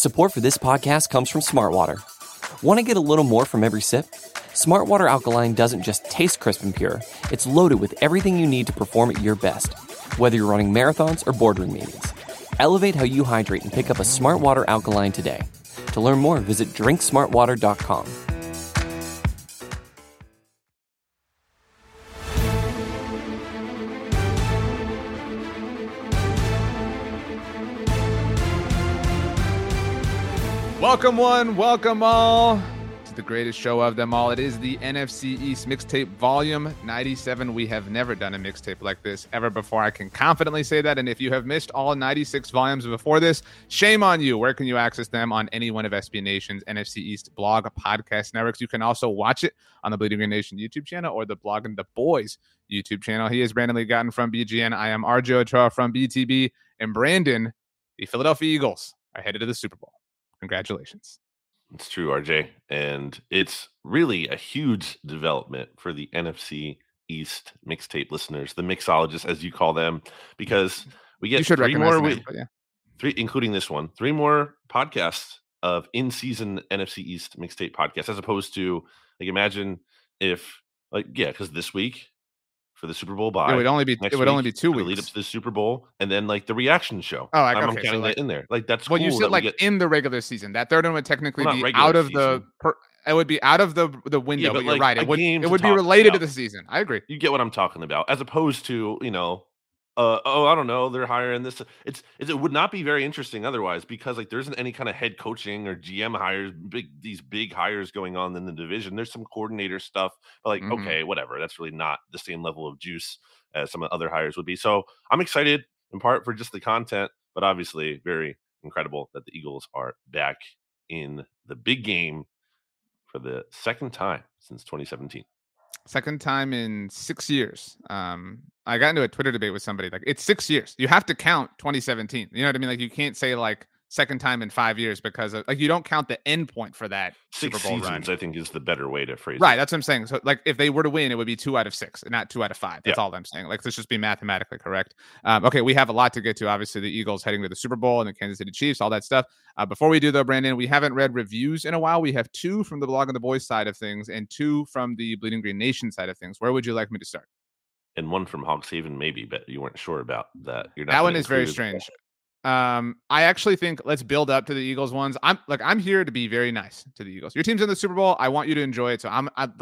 Support for this podcast comes from Smartwater. Want to get a little more from every sip? Smartwater Alkaline doesn't just taste crisp and pure, it's loaded with everything you need to perform at your best, whether you're running marathons or boardroom meetings. Elevate how you hydrate and pick up a Smartwater Alkaline today. To learn more, visit drinksmartwater.com. Welcome one, welcome all to the greatest show of them all. It is the NFC East Mixtape Volume 97. We have never done a mixtape like this ever before. I can confidently say that. And if you have missed all 96 volumes before this, shame on you. Where can you access them? On any one of SB Nation's NFC East blog podcast networks. You can also watch it on the Bleeding Green Nation YouTube channel or the Blogging the Boys YouTube channel. He is Brandon Lee Gotton from BGN. I am RJ Ochoa from BTB. And Brandon, the Philadelphia Eagles are headed to the Super Bowl. Congratulations. It's true, RJ. And it's really a huge development for the NFC East mixtape listeners, the mixologists, as you call them, because we get three more, three, including this one, three more podcasts of in-season NFC East mixtape podcasts, as opposed to, like, imagine if, because this week, for the Super Bowl bye. It would only be 2 weeks. Lead up to the Super Bowl, and then like the reaction show. Oh, I'm counting that in there. Like that's well, cool. You said in the regular season. That third one would technically be out of season. It would be out of the window. Yeah, but you're right. It would be related to the season. I agree. You get what I'm talking about, as opposed to I don't know, they're hiring this. It would not be very interesting otherwise, because like there isn't any kind of head coaching or GM hires, these big hires going on in the division. There's some coordinator stuff, but okay, whatever. That's really not the same level of juice as some of the other hires would be. So I'm excited in part for just the content, but obviously very incredible that the Eagles are back in the big game for the second time since 2017. Second time in 6 years. I got into a Twitter debate with somebody. Like, it's 6 years. You have to count 2017. You know what I mean? Like, you can't say second time in 5 years, because of, you don't count the end point for that Super Bowl seasons, run. I think is the better way to phrase it. Right, that's what I'm saying. So if they were to win, it would be 2 out of 6, not 2 out of 5. That's all I'm saying. Let's just be mathematically correct. Okay, we have a lot to get to. Obviously, the Eagles heading to the Super Bowl and the Kansas City Chiefs, all that stuff. Before we do, though, Brandon, we haven't read reviews in a while. We have 2 from the Blogging the Boys side of things and 2 from the Bleeding Green Nation side of things. Where would you like me to start? And 1 from Hogshaven, maybe, but you weren't sure about that. That one is very strange. I actually think let's build up to the Eagles ones. I'm here to be very nice to the Eagles. Your team's in the Super Bowl. I want you to enjoy it. So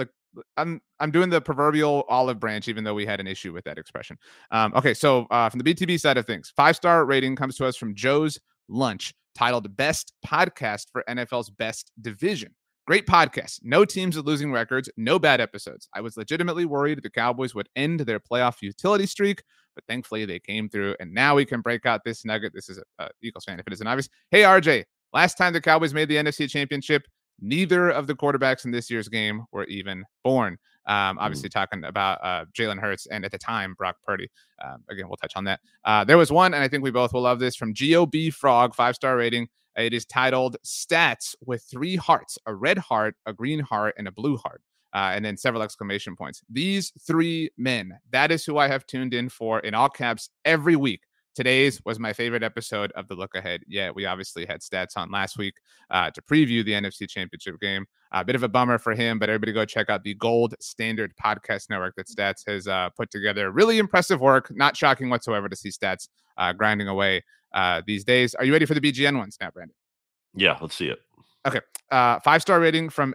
I'm doing the proverbial olive branch, even though we had an issue with that expression. Okay, so from the BTB side of things, 5-star rating comes to us from Joe's Lunch, titled Best Podcast for NFL's Best Division. Great podcast. No teams with losing records. No bad episodes. I was legitimately worried the Cowboys would end their playoff utility streak, but thankfully they came through, and now we can break out this nugget. This is a Eagles fan, if it isn't obvious. Hey, RJ, last time the Cowboys made the NFC Championship, neither of the quarterbacks in this year's game were even born. Obviously talking about Jalen Hurts and, at the time, Brock Purdy. Again, we'll touch on that. There was one, and I think we both will love this, from GOB Frog, 5-star rating. It is titled Stats with 3 hearts, a red heart, a green heart, and a blue heart. And then several exclamation points. These 3 men, that is who I have tuned in for, in all caps, every week. Today's was my favorite episode of the Look Ahead. Yeah, we obviously had Stats on last week to preview the NFC Championship game. A bit of a bummer for him, but everybody go check out the Gold Standard Podcast Network that Stats has put together. Really impressive work. Not shocking whatsoever to see Stats grinding away these days. Are you ready for the BGN ones now, Brandon? Yeah, let's see it. Okay. 5-star rating from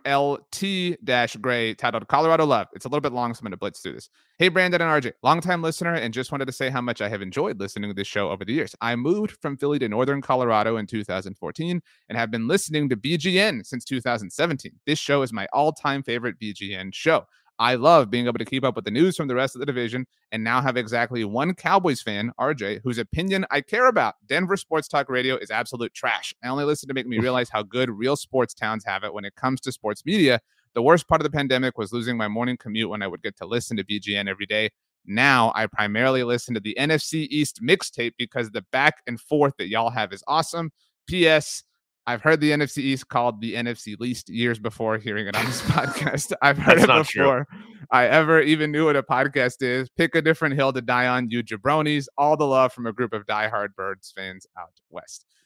LT-Gray, titled Colorado Love. It's a little bit long, so I'm going to blitz through this. Hey, Brandon and RJ, longtime listener, and just wanted to say how much I have enjoyed listening to this show over the years. I moved from Philly to Northern Colorado in 2014 and have been listening to BGN since 2017. This show is my all-time favorite BGN show. I love being able to keep up with the news from the rest of the division, and now have exactly one Cowboys fan, RJ, whose opinion I care about. Denver Sports Talk Radio is absolute trash. I only listen to make me realize how good real sports towns have it when it comes to sports media. The worst part of the pandemic was losing my morning commute when I would get to listen to BGN every day. Now I primarily listen to the NFC East mixtape because the back and forth that y'all have is awesome. P.S. I've heard the NFC East called the NFC least years before hearing it on this podcast. I've heard it before I ever even knew what a podcast is. Pick a different hill to die on, you jabronis. All the love from a group of diehard Birds fans out west.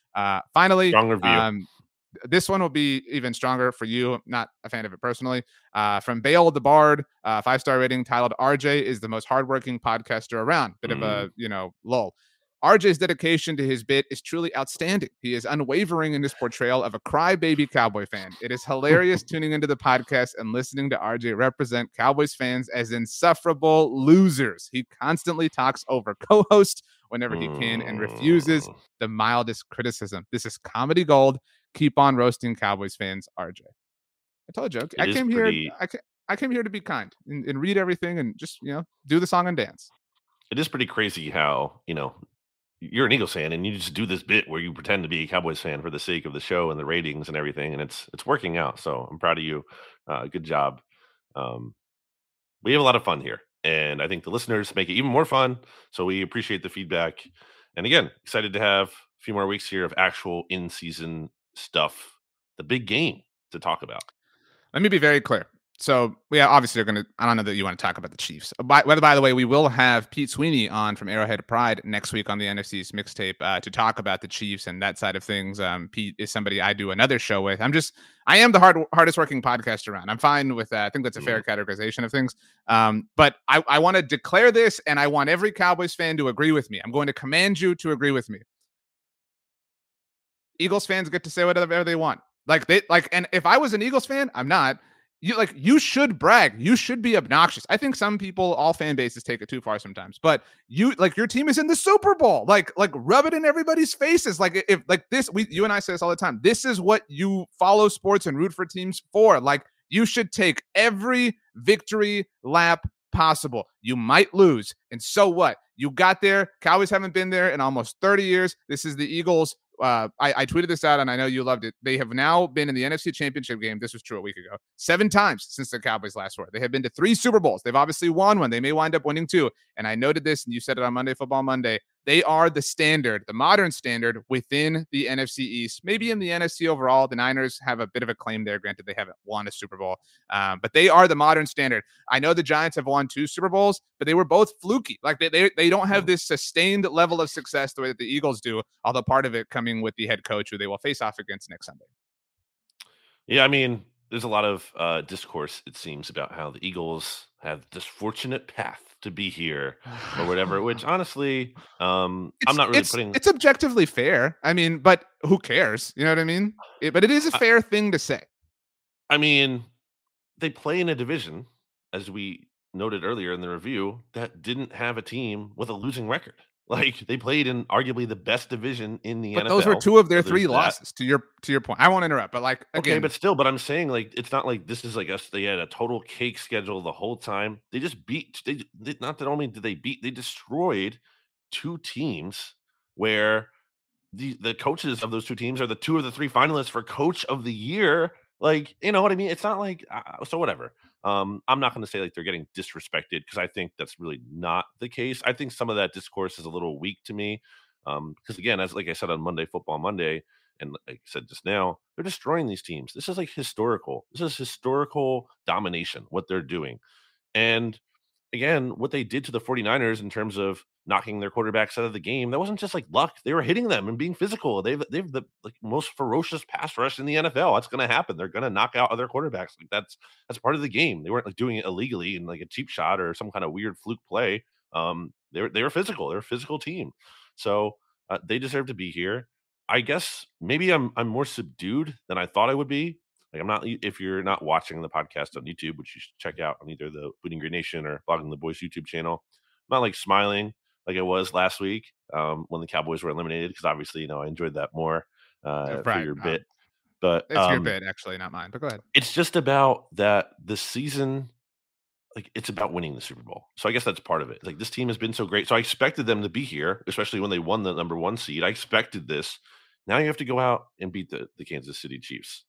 Finally, Strong review. this one will be even stronger for you. I'm not a fan of it personally. From Bale the Bard, 5-star rating titled RJ is the most hardworking podcaster around. Bit of a, lull. RJ's dedication to his bit is truly outstanding. He is unwavering in his portrayal of a crybaby Cowboy fan. It is hilarious tuning into the podcast and listening to RJ represent Cowboys fans as insufferable losers. He constantly talks over co-host whenever he can and refuses the mildest criticism. This is comedy gold. Keep on roasting Cowboys fans, RJ. I told you, I came here to be kind and read everything and just do the song and dance. It is pretty crazy how you're an Eagles fan and you just do this bit where you pretend to be a Cowboys fan for the sake of the show and the ratings and everything, and it's working out. So I'm proud of you. Good job. We have a lot of fun here, and I think the listeners make it even more fun. So we appreciate the feedback. And again, excited to have a few more weeks here of actual in-season stuff, the big game to talk about. Let me be very clear. So we obviously are going to, I don't know that you want to talk about the Chiefs. By the way, we will have Pete Sweeney on from Arrowhead Pride next week on the NFC's mixtape to talk about the Chiefs and that side of things. Pete is somebody I do another show with. I am the hardest working podcast around. I'm fine with that. I think that's a fair categorization of things. But I want to declare this, and I want every Cowboys fan to agree with me. I'm going to command you to agree with me. Eagles fans get to say whatever they want. And if I was an Eagles fan, I'm not. You should brag. You should be obnoxious. I think some people, all fan bases, take it too far sometimes. But your team is in the Super Bowl. Rub it in everybody's faces. You and I say this all the time. This is what you follow sports and root for teams for. You should take every victory lap possible. You might lose, and so what? You got there. Cowboys haven't been there in almost 30 years. This is the Eagles. I tweeted this out, and I know you loved it. They have now been in the NFC Championship game. This was true a week ago. 7 times since the Cowboys last were. They have been to 3 Super Bowls. They've obviously won one. They may wind up winning 2. And I noted this, and you said it on Monday Football Monday. They are the standard, the modern standard within the NFC East. Maybe in the NFC overall, the Niners have a bit of a claim there. Granted, they haven't won a Super Bowl, but they are the modern standard. I know the Giants have won 2 Super Bowls, but they were both fluky. They don't have this sustained level of success the way that the Eagles do, although part of it coming with the head coach who they will face off against next Sunday. Yeah, I mean, there's a lot of discourse, it seems, about how the Eagles have this fortunate path to be here or whatever, which honestly, I'm not really putting... It's objectively fair. I mean, but who cares? You know what I mean? But it is a fair thing to say. I mean, they play in a division, as we noted earlier in the review, that didn't have a team with a losing record. They played in arguably the best division in the NFL. But those were 2 of their 3 losses. To your point, I won't interrupt. But again, okay, but I'm saying it's not like this is they had a total cake schedule the whole time. They just beat. They not that only did they beat, they destroyed 2 teams where the coaches of those 2 teams are the 2 of the 3 finalists for Coach of the Year. You know what I mean? It's not so whatever. I'm not going to say they're getting disrespected, because I think that's really not the case. I think some of that discourse is a little weak to me. Because again, like I said on Monday Football Monday, and like I said just now, they're destroying these teams. This is historical. This is historical domination, what they're doing. And again, what they did to the 49ers in terms of knocking their quarterbacks out of the game, that wasn't just luck. They were hitting them and being physical. They've the most ferocious pass rush in the NFL. That's going to happen. They're going to knock out other quarterbacks. That's part of the game. They weren't doing it illegally in a cheap shot or some kind of weird fluke play. They were physical. They're a physical team. So they deserve to be here. I guess maybe I'm more subdued than I thought I would be. I'm not. If you're not watching the podcast on YouTube, which you should check out on either the Bleeding Green Nation or Blogging the Boys YouTube channel, I'm not smiling like I was last week when the Cowboys were eliminated, because obviously I enjoyed that more for your bit. But it's your bit, actually, not mine. But go ahead. It's just about that the season. It's about winning the Super Bowl. So I guess that's part of it. This team has been so great. So I expected them to be here, especially when they won the number 1 seed. I expected this. Now you have to go out and beat the Kansas City Chiefs.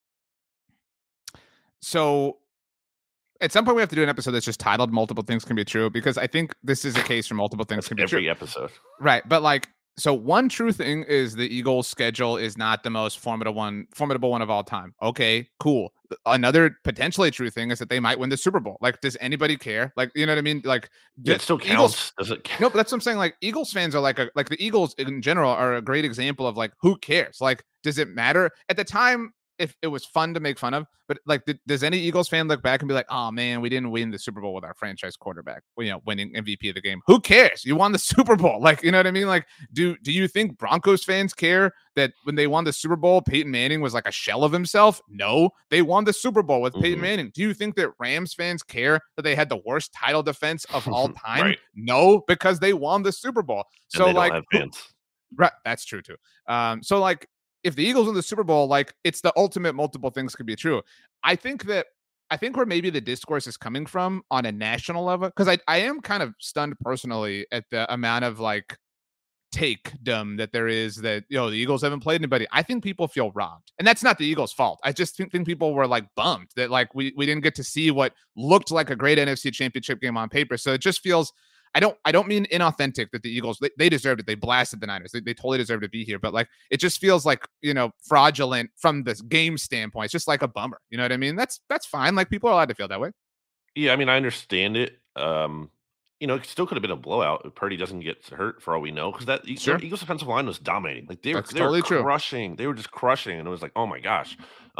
So at some point we have to do an episode that's just titled Multiple Things Can Be True, because I think this is a case for multiple things can be true. Every episode. Right. But So one true thing is the Eagles' schedule is not the most formidable one of all time. Okay, cool. Another potentially true thing is that they might win the Super Bowl. Like, does anybody care? Like, you know what I mean? Like, Yeah, it still Eagles. counts. Does it? No, but that's what I'm saying. Like, Eagles fans are like the Eagles in general are a great example of like, who cares? Like, does it matter at the time? If it was fun to make fun of, but like, does any Eagles fan look back and be like, "Oh man, we didn't win the Super Bowl with our franchise quarterback, winning MVP of the game"? Who cares? You won the Super Bowl. Like, you know what I mean? Like, do you think Broncos fans care that when they won the Super Bowl, Peyton Manning was like a shell of himself? No, they won the Super Bowl with Peyton Manning. Do you think that Rams fans care that they had the worst title defense of all time? Right. No, because they won the Super Bowl. So and they like, don't have fans. right, that's true too. So like, if the Eagles win the Super Bowl, like, it's the ultimate multiple things could be true. I think where maybe the discourse is coming from on a national level, because I am kind of stunned personally at the amount of like takedom that there is that the Eagles haven't played anybody. I think people feel robbed, and that's not the Eagles' fault. I just think people were like bummed that like we didn't get to see what looked like a great NFC Championship game on paper. So it just feels. I don't mean inauthentic that the Eagles they deserved it. They blasted the Niners. They totally deserve to be here. But like it just feels like fraudulent from this game standpoint. It's just like a bummer. You know what I mean? That's fine. Like people are allowed to feel that way. Yeah, I mean, I understand it. It still could have been a blowout if Purdy doesn't get hurt for all we know, because that Sure. Eagles defensive line was dominating. Like they were Totally true. crushing. They were just crushing, and it was like, oh my gosh.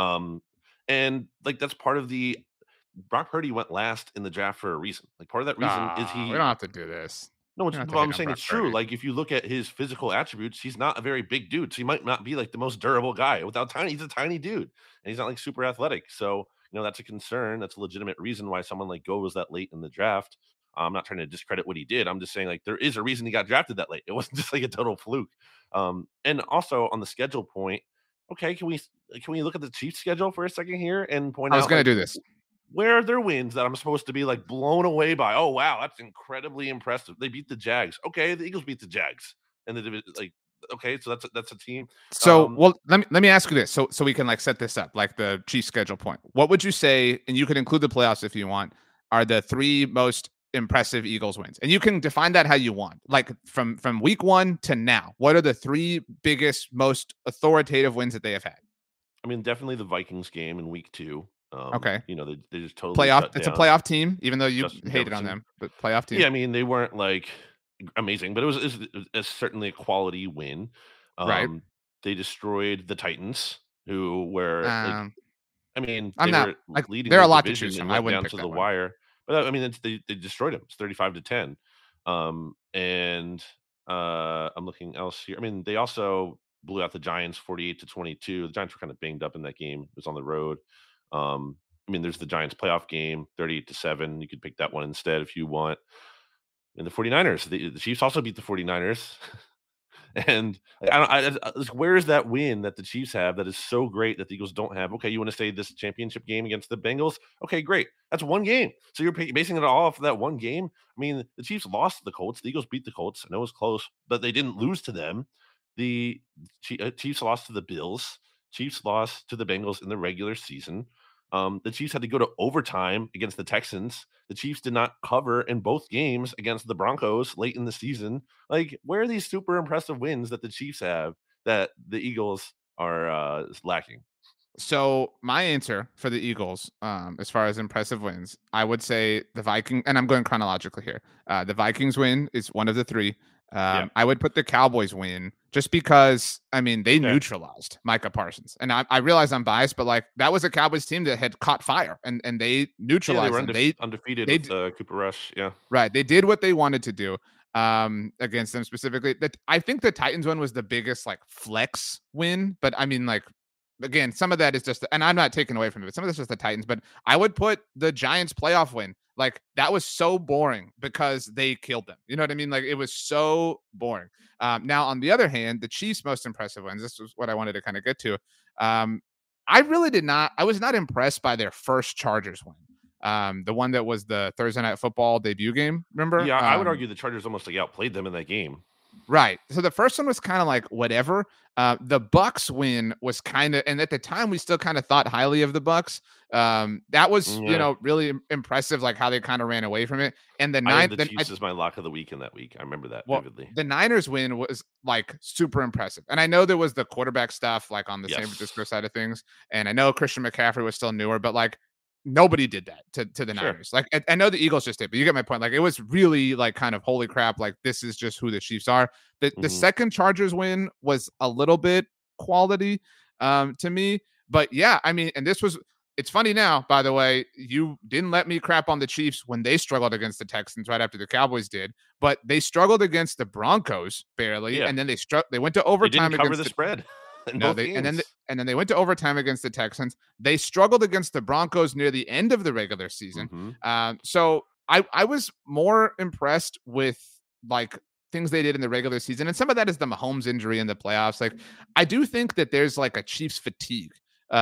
And like that's part of the Brock Purdy went last in the draft for a reason. Like part of that reason is We don't have to do this. no, We don't have to but hate I'm on saying Brock it's true. Purdy. Like if you look at his physical attributes, he's not a very big dude. So he might not be like the most durable guy. He's a tiny dude, and he's not like super athletic. So that's a concern. That's a legitimate reason why someone like goes that late in the draft. I'm not trying to discredit what he did. I'm just saying like there is a reason he got drafted that late. It wasn't just like a total fluke. And also on the schedule point, okay, can we look at the Chiefs schedule for a second here and point out? I was going to do this. Where are their wins that I'm supposed to be like blown away by? Oh wow, that's incredibly impressive. They beat the Jags. Okay, the Eagles beat the Jags, and okay, so that's a team. So well, let me ask you this, so we can like set this up like the Chiefs schedule point. What would you say, and you can include the playoffs if you want, are the three most impressive Eagles wins? And you can define that how you want, like from week 1 to now. What are the three biggest, most authoritative wins that they have had? I mean, definitely the Vikings game in week 2. Okay. They just totally playoff. shut It's a down playoff team, even though you Justin hated on Jefferson. them, but playoff team. Yeah, I mean, they weren't like amazing, but it was certainly a quality win. Right. They destroyed the Titans, who were like, I mean, I'm they not were like leading there are the a lot to division choose and from. I went wouldn't down pick to that the one. wire. But I mean, they destroyed them. It's 35-10. And I'm looking else here. I mean, they also blew out the Giants 48-22. The Giants were kind of banged up in that game. It was on the road. I mean, there's the Giants playoff game, 38-7. You could pick that one instead if you want. And the 49ers, the Chiefs also beat the 49ers. And where is that win that the Chiefs have that is so great that the Eagles don't have? Okay, you want to say this championship game against the Bengals? Okay, great. That's one game. So you're basing it all off of that one game. I mean, the Chiefs lost to the Colts. The Eagles beat the Colts. I know it was close, but they didn't lose to them. The Chiefs lost to the Bills. Chiefs lost to the Bengals in the regular season. The Chiefs had to go to overtime against the Texans. The Chiefs did not cover in both games against the Broncos late in the season. Like, where are these super impressive wins that the Chiefs have that the Eagles are lacking? So my answer for the Eagles, as far as impressive wins, I would say the Vikings, and I'm going chronologically here. The Vikings win is one of the three. I would put the Cowboys win just because, I mean, they neutralized Micah Parsons. And I realize I'm biased, but like that was a Cowboys team that had caught fire and they neutralized them. They undefeated with Cooper Rush. Yeah. Right. They did what they wanted to do against them specifically. I think the Titans one was the biggest like flex win, but I mean, like, again, some of that is just, and I'm not taking away from it, some of this is the Titans, but I would put the Giants playoff win. Like that was so boring because they killed them. You know what I mean? Like it was so boring. Now, on the other hand, the Chiefs' most impressive wins, this was what I wanted to kind of get to. I was not impressed by their first Chargers win. The one that was the Thursday Night Football debut game, remember? Yeah, I would argue the Chargers almost like outplayed them in that game. Right. So the first one was kind of like whatever. The Bucks win was kind of, and at the time we still kind of thought highly of the Bucks. That was, Yeah. really impressive, like how they kind of ran away from it. And I had the Chiefs as my lock of the week in that week. I remember that well, vividly. the Niners win was like super impressive. And I know there was the quarterback stuff like on the San Francisco Yes. side of things. And I know Christian McCaffrey was still newer, but like nobody did that to the Sure. Niners. Like I know the Eagles just did, but you get my point. Like it was really like kind of holy crap. Like this is just who the Chiefs are. The Mhm. second Chargers win was a little bit quality to me. But yeah, I mean, and this was it's funny now, by the way, you didn't let me crap on the Chiefs when they struggled against the Texans right after the Cowboys did, but they struggled against the Broncos barely, Yeah. and then they went to They didn't overtime cover against the the spread in no, both they games. and then they went to overtime against the Texans. They struggled against the Broncos near the end of the regular season. Mhm. So I was more impressed with like things they did in the regular season, and some of that is the Mahomes injury in the playoffs. Like I do think that there's like a Chiefs fatigue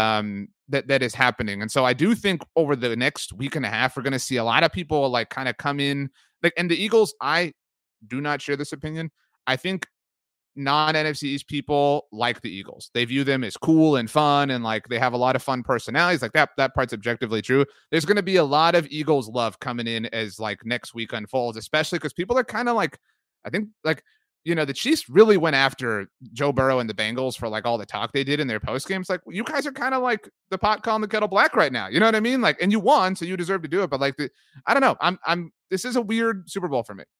that is happening, and so I do think over the next week and a half we're going to see a lot of people like kind of come in like and the Eagles. I do not share this opinion. I think non-NFC East people like the Eagles. They view them as cool and fun and like they have a lot of fun personalities. Like that part's objectively true. There's going to be a lot of Eagles love coming in as like next week unfolds, especially because people are kind of like I think like the Chiefs really went after Joe Burrow and the Bengals for like all the talk they did in their post games. Like you guys are kind of like the pot calling the kettle black right now. You know what I mean? Like, and you won, so you deserve to do it. But like, I don't know. I'm. This is a weird Super Bowl for me.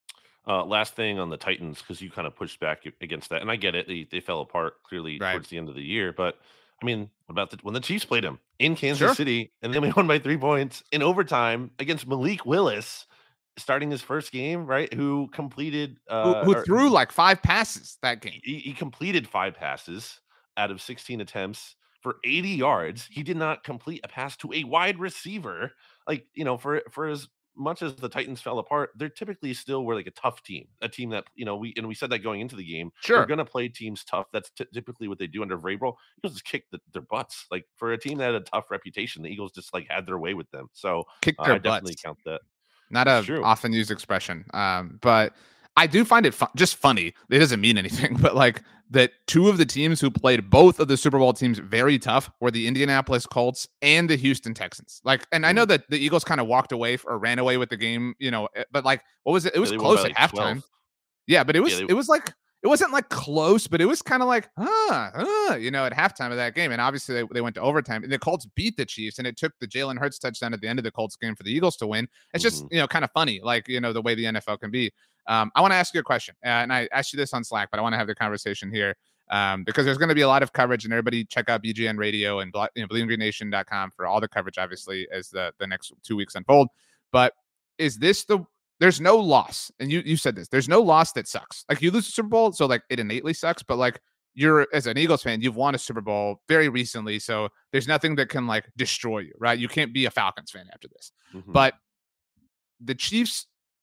Last thing on the Titans, because you kind of pushed back against that, and I get it. They fell apart clearly Right. towards the end of the year, but I mean, what about when the Chiefs played them in Kansas Sure. City, and then we won by 3 points in overtime against Malik Willis, starting his first game, right? Who completed, Who or threw like 5 passes that game. he completed 5 passes out of 16 attempts for 80 yards. He did not complete a pass to a wide receiver. Like, for as much as the Titans fell apart, they're typically still were like a tough team, a team that, we said that going into the game, they're Sure. going to play teams tough. That's typically what they do under Vrabel. Eagles just kick their butts. Like for a team that had a tough reputation, the Eagles just like had their way with them. So Kick their I definitely butts. count that. Not It's a true. often used expression. But I do find it just funny. It doesn't mean anything, but like that two of the teams who played both of the Super Bowl teams very tough were the Indianapolis Colts and the Houston Texans. Like, and I know Mhm. that the Eagles kind of walked away or ran away with the game, but like, what was it? It Yeah, was they won by close at like 12. halftime. Yeah, but it Yeah, was it was like it wasn't like close, but it was kind of like, at halftime of that game. And obviously they went to overtime and the Colts beat the Chiefs and it took the Jalen Hurts touchdown at the end of the Colts game for the Eagles to win. It's just, mhm. kind of funny, like, the way the NFL can be. I want to ask you a question. And I asked you this on Slack, but I want to have the conversation here. Because there's going to be a lot of coverage and everybody check out BGN radio and bleedinggreennation.com for all the coverage, obviously, as the next 2 weeks unfold. But is this there's no loss. And you said this. There's no loss that sucks. Like you lose the Super Bowl, so like it innately sucks, but like you're as an Eagles fan, you've won a Super Bowl very recently, so there's nothing that can like destroy you, right? You can't be a Falcons fan after this. Mhm. But the Chiefs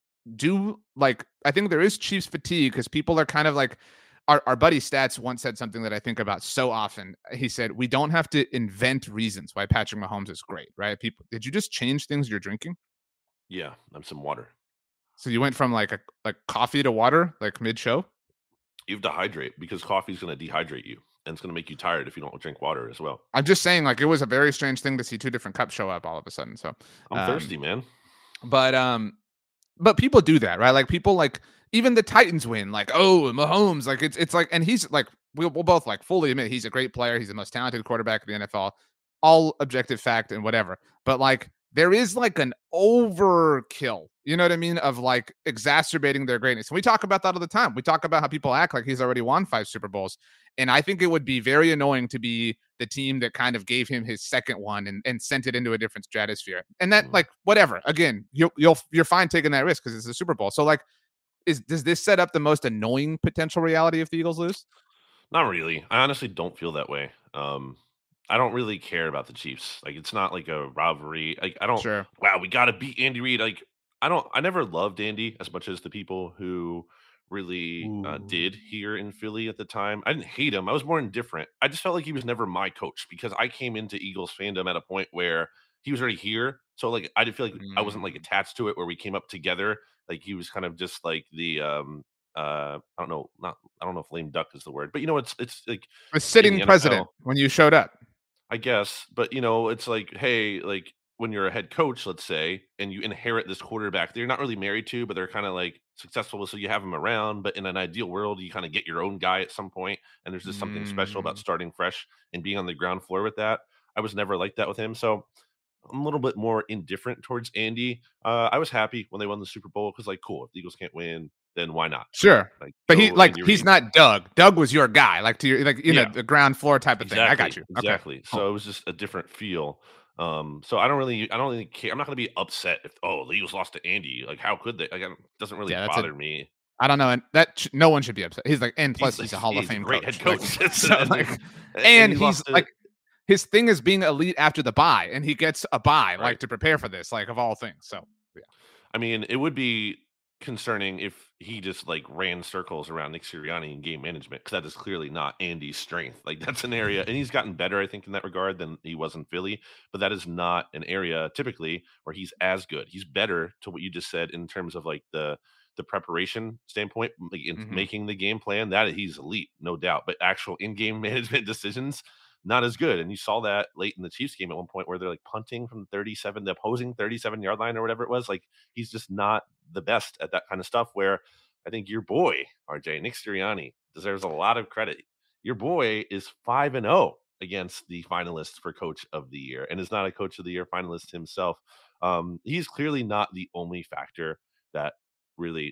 do like I think there is Chiefs fatigue because people are kind of like our buddy Stats once said something that I think about so often. He said, "We don't have to invent reasons why Patrick Mahomes is great, right?" People, did you just change things you're drinking? Yeah, I'm some water. So you went from like coffee to water, like mid show? You have to hydrate because coffee is going to dehydrate you and it's going to make you tired if you don't drink water as well. I'm just saying, like, it was a very strange thing to see two different cups show up all of a sudden. So, I'm um, thirsty, man. but people do that, right? Like people like even the Titans win, like, oh, Mahomes, like it's like, and he's like, we'll both like fully admit he's a great player. He's the most talented quarterback in the NFL, all objective fact and whatever. But like there is like an overkill, you know what I mean, of like exacerbating their greatness. And we talk about that all the time. We talk about how people act like he's already won 5 Super Bowls. And I think it would be very annoying to be the team that kind of gave him his second one and sent it into a different stratosphere. And that Mm. like whatever. Again, you're fine taking that risk because it's a Super Bowl. So like does this set up the most annoying potential reality if the Eagles lose? Not really. I honestly don't feel that way. I don't really care about the Chiefs. Like it's not like a rivalry. Like I don't. Sure. Wow, we got to beat Andy Reid. Like I don't. I never loved Andy as much as the people who really Ooh. did here in Philly at the time. I didn't hate him. I was more indifferent. I just felt like he was never my coach because I came into Eagles fandom at a point where he was already here. So like I did feel like I wasn't like Mm. attached to it where we came up together. Like he was kind of just like the I don't know, I don't know if lame duck is the word, but it's like A in sitting the president NFL, when you showed up. I guess, but it's like, hey, like when you're a head coach, let's say, and you inherit this quarterback that you're not really married to, but they're kind of like successful, so you have them around. But in an ideal world, you kind of get your own guy at some point, and there's just something special about Mm, starting fresh and being on the ground floor with that. I was never like that with him, so I'm a little bit more indifferent towards Andy. I was happy when they won the Super Bowl because, like, cool, if the Eagles can't win, then why not, right? sure. Like, But go Andy he's Reid. not Doug. Doug was your guy, like to your like Yeah, the ground floor type of thing. I got exactly, you. Okay, exactly. cool. So it was just a different feel. So I don't really care. I'm not going to be upset if the Eagles lost to Andy. Like, how could they? Like, it doesn't really Yeah, that's it. bother me. I don't know, and no one should be upset. He's like, and plus he's a Hall of He's a Fame great head coach. Like, coach, so and like, and and he he's lost to like, his thing is being elite after the bye, and he gets a bye right. like to prepare for this, like of all things. So yeah, I mean, it would be concerning if he just like ran circles around Nick Sirianni in game management because that is clearly not Andy's strength. Like that's an area, and he's gotten better, I think, in that regard than he was in Philly. But that is not an area typically where he's as good. He's better to what you just said in terms of like the preparation standpoint, like in hmm making the game plan. That he's elite, no doubt. But actual in-game management decisions, not as good. And you saw that late in the Chiefs game at one point where they're like punting from 37, the opposing 37-yard line or whatever it was. Like he's just not the best at that kind of stuff. Where I think your boy, RJ, Nick Sirianni, deserves a lot of credit. Your boy is 5-0 against the finalists for Coach of the Year and is not a Coach of the Year finalist himself. He's clearly not the only factor that really,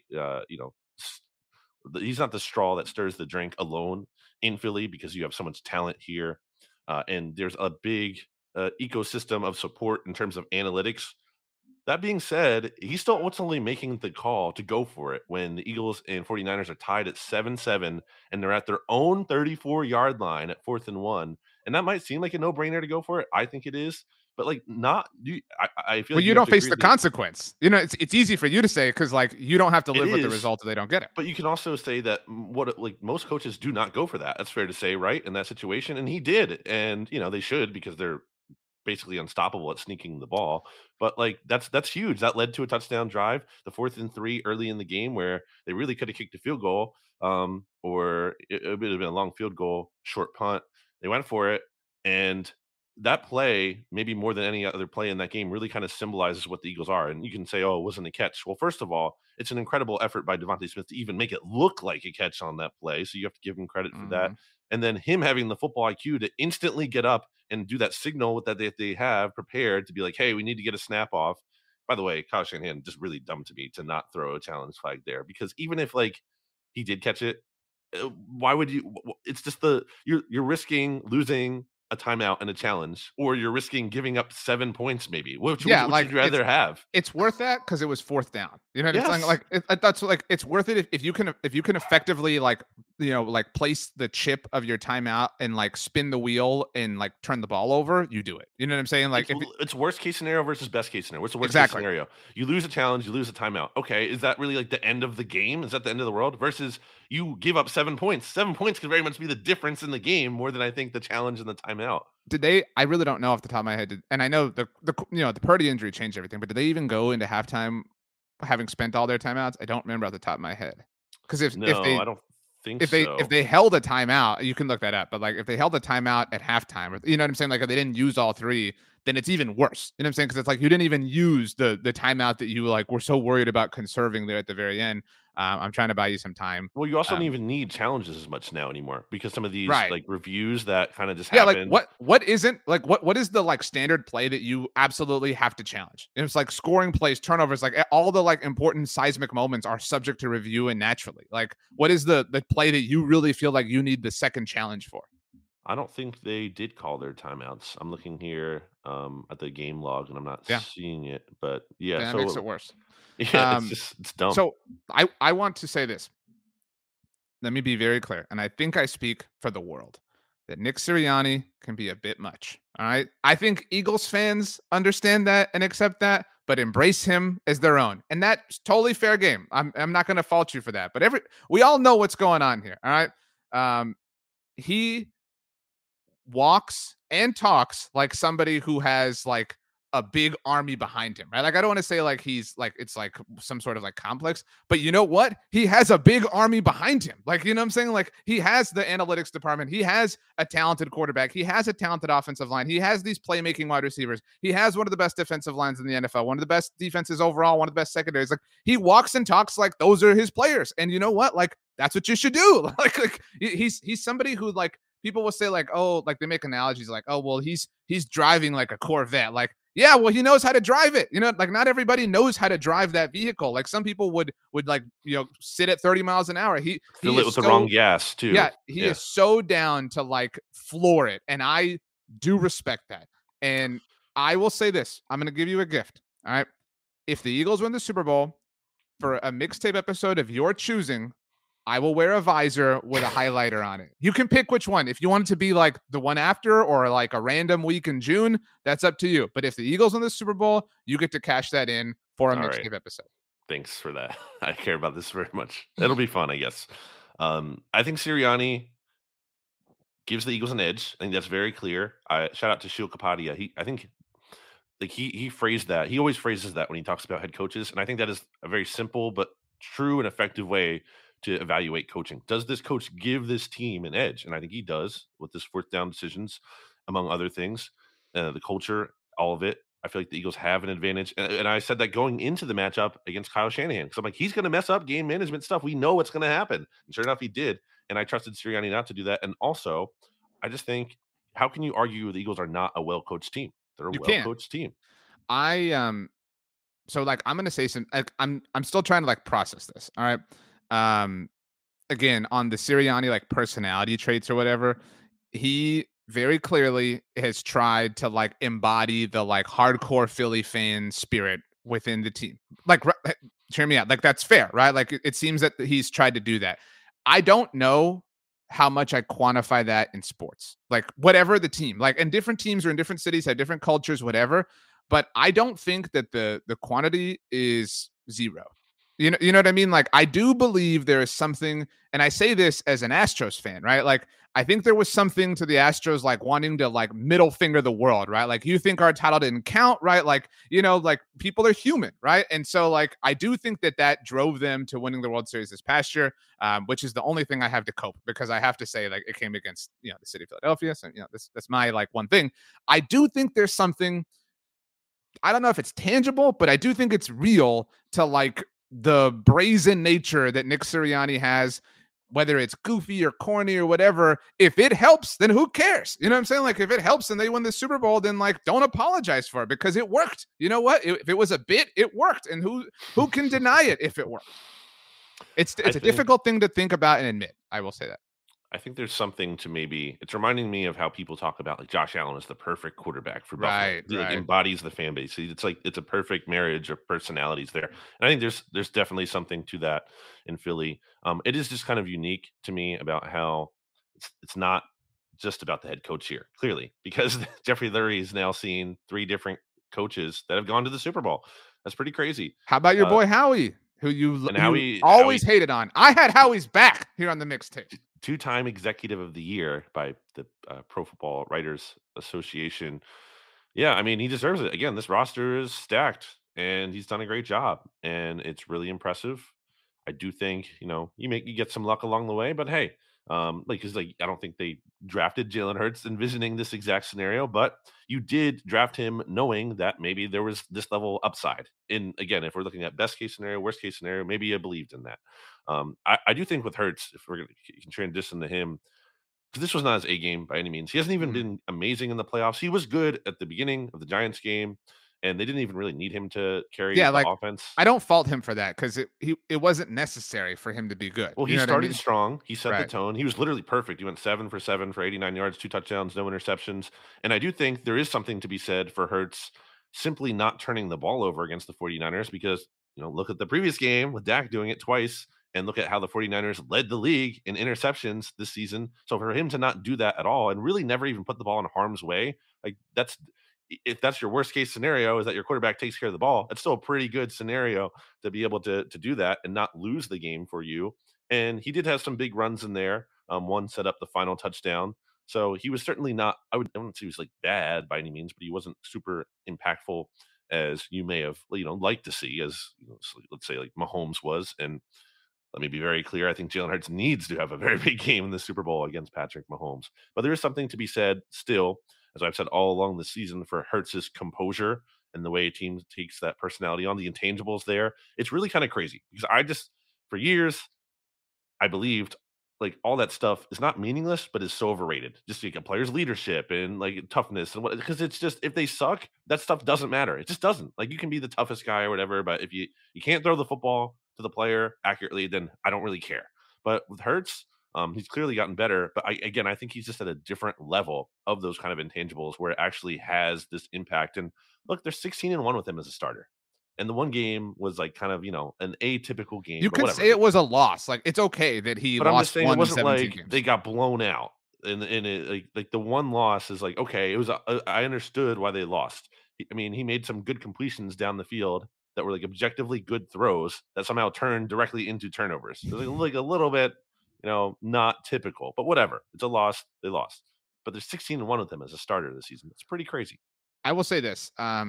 he's not the straw that stirs the drink alone in Philly because you have so much talent here. And there's a big ecosystem of support in terms of analytics. That being said, he's still ultimately making the call to go for it when the Eagles and 49ers are tied at 7-7 and they're at their own 34-yard line at 4th and 1. And that might seem like a no-brainer to go for it. I think it is. But like not I feel well, like you you have don't to face agree the that consequence. It's easy for you to say because like you don't have to it live with the is. result if they don't get it. But you can also say that like most coaches do not go for that. That's fair to say, right? In that situation. And he did. And they should because they're basically unstoppable at sneaking the ball. But like that's huge. That led to a touchdown drive, the 4th and 3 early in the game where they really could have kicked a field goal. Or it would have been a long field goal, short punt. They went for it. And that play, maybe more than any other play in that game, really kind of symbolizes what the Eagles are. And you can say, oh, it wasn't a catch. Well, first of all, it's an incredible effort by Devontae Smith to even make it look like a catch on that play. So you have to give him credit for that. Mhm. And then him having the football IQ to instantly get up and do that signal that they have prepared to be like, hey, we need to get a snap off. By the way, Kyle Shanahan just really dumb to me to not throw a challenge flag there because even if like he did catch it, why would you? It's just you're risking losing a timeout and a challenge, or you're risking giving up 7 points. Maybe Yeah, which would like you rather have? it's worth that because it was fourth down. You know what I'm saying? Yes, Like that's like it's worth it if you can effectively like like place the chip of your timeout and like spin the wheel and like turn the ball over. You do it. You know what I'm saying? Like if it's worst case scenario versus best case scenario. What's the worst case exactly. scenario? You lose a challenge, you lose a timeout. Okay, is that really like the end of the game? Is that the end of the world? Versus you give up 7 points. 7 points could very much be the difference in the game more than I think the challenge and the timeout. Did they? I really don't know off the top of my head. And I know the Purdy injury changed everything. But did they even go into halftime having spent all their timeouts? I don't remember off the top of my head. Because if No, I they don't think if so. they held a timeout, you can look that up. But like if they held a timeout at halftime, or you know what I'm saying, like if they didn't use all three, then it's even worse. You know what I'm saying? Because it's like you didn't even use the timeout that you like were so worried about conserving there at the very end. I'm trying to buy you some time. Well, you also don't Um, even need challenges as much now anymore because some of these right. like reviews that kind of just Yeah, like happen. what isn't like what is the like standard play that you absolutely have to challenge? And it's like scoring plays, turnovers, like all the like important seismic moments are subject to review and naturally. Like what is the play that you really feel like you need the second challenge for? I don't think they did call their timeouts. I'm looking here at the game log and I'm not Yeah, seeing it. But yeah, that makes it so worse. yeah, Um, it's dumb. so I want to say this. Let me be very clear, and I think I speak for the world that Nick Sirianni can be a bit much. All right, I think Eagles fans understand that and accept that, but embrace him as their own, and that's totally fair game. I'm not going to fault you for that, but we all know what's going on here. All right, he walks and talks like somebody who has like a big army behind him, right? Like, I don't want to say like he's like, it's like some sort of like complex, but you know what? He has a big army behind him. Like, you know what I'm saying? Like, he has the analytics department. He has a talented quarterback. He has a talented offensive line. He has these playmaking wide receivers. He has one of the best defensive lines in the NFL, one of the best defenses overall, one of the best secondaries. Like, he walks and talks like those are his players. And you know what? Like, that's what you should do. Like he's somebody who, like, people will say like, oh, like they make analogies like, oh, well, he's driving like a Corvette. Like, yeah, well, he knows how to drive it. You know, like not everybody knows how to drive that vehicle. Like some people would like, you know, sit at 30 miles an hour. He fill it with the wrong gas too. Yeah, he is so down to like floor it. And I do respect that. And I will say this, I'm going to give you a gift. All right. If the Eagles win the Super Bowl for a mixtape episode of your choosing, I will wear a visor with a highlighter on it. You can pick which one. If you want it to be like the one after or like a random week in June, that's up to you. But if the Eagles win the Super Bowl, you get to cash that in for a mixtape episode. Thanks for that. I care about this very much. It'll be fun, I guess. I think Sirianni gives the Eagles an edge. I think that's very clear. Shout out to Shul Kapadia. I think like he phrased that. He always phrases that when he talks about head coaches, and I think that is a very simple but true and effective way to evaluate coaching. Does this coach give this team an edge? And I think he does with this fourth down decisions, among other things. The culture, all of it. I feel like the Eagles have an advantage. And I said that going into the matchup against Kyle Shanahan. Because I'm like, he's going to mess up game management stuff. We know what's going to happen. And sure enough, he did. And I trusted Sirianni not to do that. And also, I just think, how can you argue the Eagles are not a well-coached team? They're a well-coached team. So like, I'm going to say I'm still trying to like process this. All right. Again, on the Sirianni like personality traits or whatever, he very clearly has tried to like embody the like hardcore Philly fan spirit within the team. Like, hear me out. Like, that's fair, right? Like, it seems that he's tried to do that. I don't know how much I quantify that in sports, like whatever the team, like, and different teams are in different cities, have different cultures, whatever. But I don't think that the quantity is zero. You know what I mean? Like, I do believe there is something, and I say this as an Astros fan, right? Like, I think there was something to the Astros, like wanting to like middle finger the world, right? Like, you think our title didn't count, right? Like, you know, like people are human, right? And so like, I do think that drove them to winning the World Series this past year, which is the only thing I have to cope, because I have to say like it came against, you know, the city of Philadelphia. So, you know, that's my like one thing. I do think there's something, I don't know if it's tangible, but I do think it's real to like the brazen nature that Nick Sirianni has, whether it's goofy or corny or whatever. If it helps, then who cares? You know what I'm saying? Like, if it helps and they win the Super Bowl, then like, don't apologize for it, because it worked. You know what? If it was a bit, it worked. And who can deny it if it worked? It's a difficult thing to think about and admit. I will say that. I think there's something to maybe, it's reminding me of how people talk about like Josh Allen is the perfect quarterback for Buffalo. He like embodies the fan base. It's like, it's a perfect marriage of personalities there. And I think there's definitely something to that in Philly. It is just kind of unique to me about how it's not just about the head coach here, clearly, because Jeffrey Lurie is now seeing 3 different coaches that have gone to the Super Bowl. That's pretty crazy. How about your boy Howie, who you always hated on? I had Howie's back here on the mixtape. 2-time executive of the year by the Pro Football Writers Association. Yeah, I mean, he deserves it. Again, this roster is stacked and he's done a great job and it's really impressive. I do think, you know, you get some luck along the way, but hey, because I don't think they drafted Jalen Hurts envisioning this exact scenario, but you did draft him knowing that maybe there was this level upside. And again, if we're looking at best case scenario, worst case scenario, maybe you believed in that. I do think with Hurts, if we're going to transition to him, because this was not his A game by any means. He hasn't even been amazing in the playoffs. He was good at the beginning of the Giants game, and they didn't even really need him to carry the offense. I don't fault him for that, because it wasn't necessary for him to be good. Well, he started strong. He set the tone. He was literally perfect. He went 7 for 7 for 89 yards, 2 touchdowns, no interceptions. And I do think there is something to be said for Hurts simply not turning the ball over against the 49ers, because, you know, look at the previous game with Dak doing it twice. And look at how the 49ers led the league in interceptions this season. So for him to not do that at all and really never even put the ball in harm's way, like if that's your worst case scenario, is that your quarterback takes care of the ball, it's still a pretty good scenario to be able to do that and not lose the game for you. And he did have some big runs in there. One set up the final touchdown. So he was certainly not, I wouldn't say he was like bad by any means, but he wasn't super impactful as you may have, liked to see, as let's say like Mahomes was. And let me be very clear. I think Jalen Hurts needs to have a very big game in the Super Bowl against Patrick Mahomes. But there is something to be said still, as I've said all along the season, for Hurts's composure and the way a team takes that personality on, the intangibles there. It's really kind of crazy because for years, I believed like all that stuff is not meaningless, but is so overrated. Just like a player's leadership and like toughness and what, because it's just, if they suck, that stuff doesn't matter. It just doesn't. Like you can be the toughest guy or whatever, but if you can't throw the football to the player accurately, then I don't really care. But with Hurts, he's clearly gotten better. But I think he's just at a different level of those kind of intangibles where it actually has this impact. And look, they're 16-1 with him as a starter. And the one game was like kind of, an atypical game. You but could whatever. say it was a loss. Like it's okay that he But I'm lost just saying it one wasn't 17 like games. they got blown out. And it like the one loss is like, okay, it was I understood why they lost. I mean, he made some good completions down the field that were like objectively good throws that somehow turned directly into turnovers. It was like a little bit, not typical, but whatever. It's a loss. They lost. But they're 16-1 with him as a starter this season. It's pretty crazy. I will say this.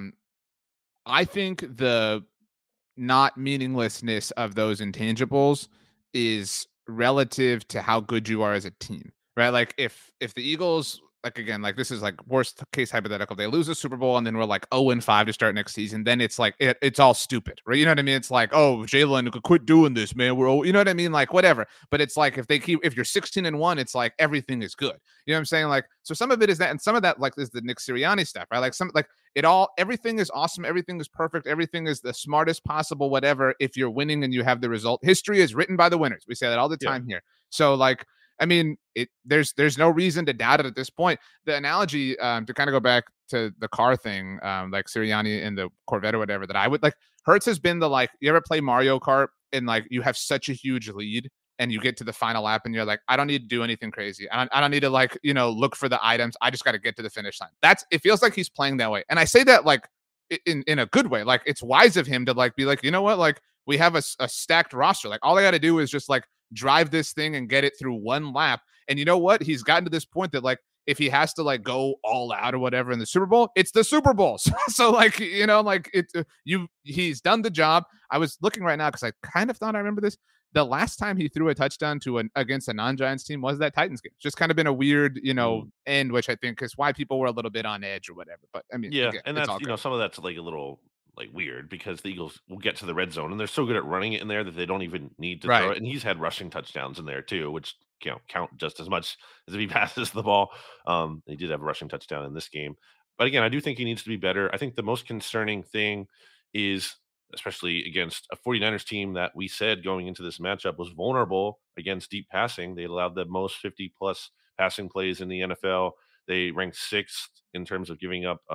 I think the not meaninglessness of those intangibles is relative to how good you are as a team, right? Like if the Eagles, like again, like this is like worst case hypothetical, they lose a Super Bowl and then we're like 0-5 to start next season, then it's like it's all stupid, right? You know what I mean? It's like, oh, Jalen, quit doing this, man. You know what I mean? Like whatever. But it's like if you're 16-1, it's like everything is good. You know what I'm saying? Like so some of it is that, and some of that like is the Nick Sirianni stuff, right? Like everything is awesome, everything is perfect, everything is the smartest possible, whatever. If you're winning and you have the result, history is written by the winners. We say that all the time here. So like, I mean, there's no reason to doubt it at this point. The analogy to kind of go back to the car thing, like Sirianni in the Corvette or whatever, that I would like. Hertz has been the like, you ever play Mario Kart and like you have such a huge lead and you get to the final lap and you're like, I don't need to do anything crazy. I don't need to like, look for the items. I just got to get to the finish line. It feels like he's playing that way. And I say that like in a good way. Like it's wise of him to like be like, you know what? Like we have a stacked roster. Like all I got to do is just like drive this thing and get it through one lap. And you know what? He's gotten to this point that like, if he has to like go all out or whatever in the Super Bowl, it's the Super Bowl. So like, like he's done the job. I was looking right now because I kind of thought I remember this. The last time he threw a touchdown against a non-Giants team was that Titans game. It's just kind of been a weird, end, which I think is why people were a little bit on edge or whatever. But I mean, yeah, again, and it's that's all good. some of that's like a little like weird because the Eagles will get to the red zone and they're so good at running it in there that they don't even need to throw it. And he's had rushing touchdowns in there too, which count just as much as if he passes the ball. He did have a rushing touchdown in this game, but again, I do think he needs to be better. I think the most concerning thing is, especially against a 49ers team that we said going into this matchup was vulnerable against deep passing. They allowed the most 50 plus passing plays in the NFL. They ranked sixth in terms of giving up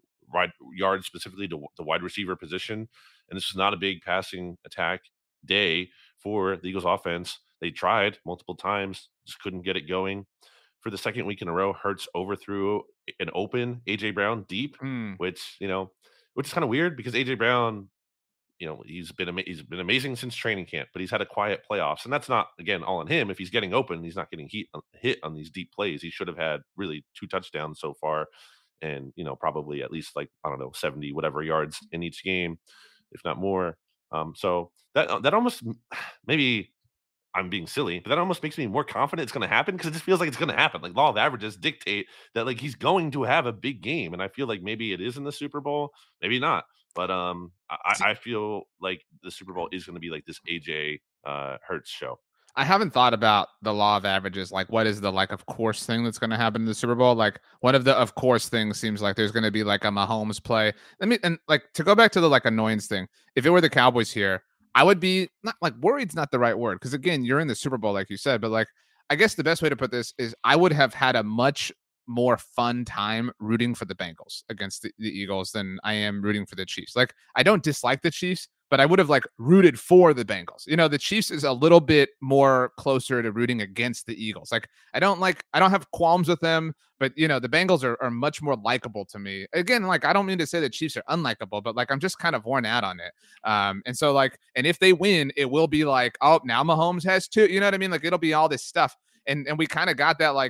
yards specifically to the wide receiver position. And this is not a big passing attack day for the Eagles offense. They tried multiple times, just couldn't get it going. For the second week in a row, Hurts overthrew an open AJ Brown deep, which is kind of weird because AJ Brown, he's been amazing since training camp, but he's had a quiet playoffs, and that's not again all on him. If he's getting open, he's not getting hit on these deep plays. He should have had really 2 touchdowns so far, and probably at least like I don't know 70 whatever yards in each game, if not more. So that almost maybe I'm being silly, but that almost makes me more confident it's going to happen because it just feels like it's going to happen. Like law of averages dictate that like he's going to have a big game, and I feel like maybe it is in the Super Bowl, maybe not. But I feel like the Super Bowl is going to be like this AJ Hurts show. I haven't thought about the law of averages. Like, what is the like of course thing that's going to happen in the Super Bowl? Like, one of the of course things seems like there's going to be like a Mahomes play. And like to go back to the like annoyance thing. If it were the Cowboys here, I would be not like worried's not the right word because again, you're in the Super Bowl, like you said. But like, I guess the best way to put this is I would have had a much more fun time rooting for the Bengals against the Eagles than I am rooting for the Chiefs. Like, I don't dislike the Chiefs, but I would have like rooted for the Bengals. The Chiefs is a little bit more closer to rooting against the Eagles. Like, I don't have qualms with them, but the Bengals are much more likable to me. Again, like, I don't mean to say that Chiefs are unlikable, but like, I'm just kind of worn out on it. And so like, and if they win, it will be like, oh, now Mahomes has 2, you know what I mean? Like, it'll be all this stuff. And we kind of got that, like,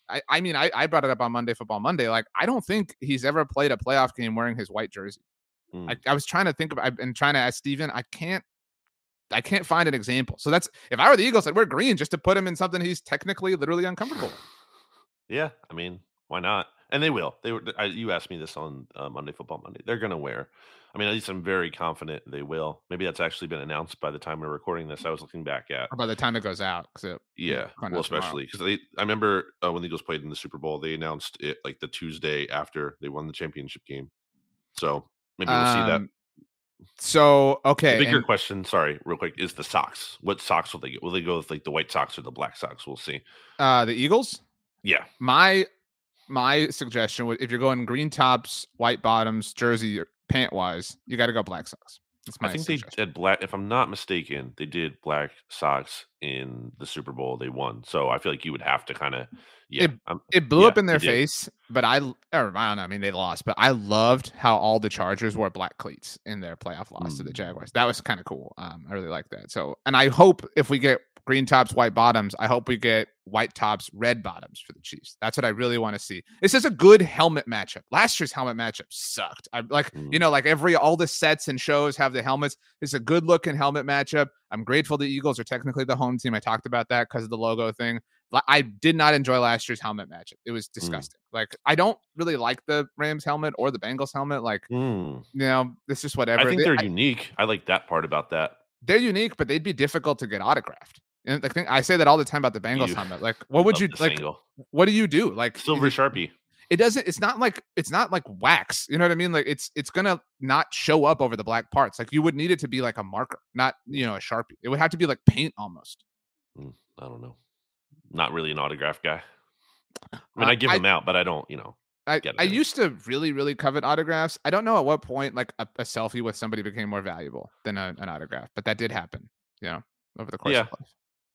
I mean, I brought it up on Monday Football Monday. Like, I don't think he's ever played a playoff game wearing his white jersey. I was trying to think about. I've been trying to ask Steven. I can't find an example. So that's, if I were the Eagles, I'd wear green just to put him in something he's technically literally uncomfortable with. Yeah, I mean, why not? And they will. You asked me this on Monday Football Monday. They're going to wear. I mean, at least I'm very confident they will. Maybe that's actually been announced by the time we're recording this. I was looking back at. Or by the time it goes out. Yeah, well, especially because I remember when the Eagles played in the Super Bowl, they announced it like the Tuesday after they won the championship game. So maybe we'll see that. So, okay. The bigger question, sorry, real quick, is the socks. What socks will they get? Will they go with like the white socks or the black socks? We'll see. The Eagles? Yeah. My suggestion would, if you're going green tops, white bottoms, jersey, pant wise, you got to go black socks. I think they did black. If I'm not mistaken, they did black socks in the Super Bowl. They won, so I feel like you would have to kind of. Yeah, it blew up in their face, but I don't know. I mean, they lost, but I loved how all the Chargers wore black cleats in their playoff loss to the Jaguars. That was kind of cool. I really like that. So, and I hope if we get green tops, white bottoms, I hope we get white tops, red bottoms for the Chiefs. That's what I really want to see. This is a good helmet matchup. Last year's helmet matchup sucked. I like, like all the sets and shows have the helmets. It's a good looking helmet matchup. I'm grateful the Eagles are technically the home team. I talked about that because of the logo thing. I did not enjoy last year's helmet matchup. It was disgusting. Like, I don't really like the Rams helmet or the Bengals helmet. Like, this is whatever. I think they're unique. I like that part about that. They're unique, but they'd be difficult to get autographed. And I say that all the time about the Bengals helmet. Like, what would you like? Angle. What do you do? Like silver Sharpie. It doesn't. It's not like wax. You know what I mean? Like it's gonna not show up over the black parts. Like you would need it to be like a marker, not a Sharpie. It would have to be like paint almost. I don't know. Not really an autograph guy. I mean, I give them out, but I don't. I used to really, really covet autographs. I don't know at what point like a selfie with somebody became more valuable than an autograph, but that did happen. Over the course of life.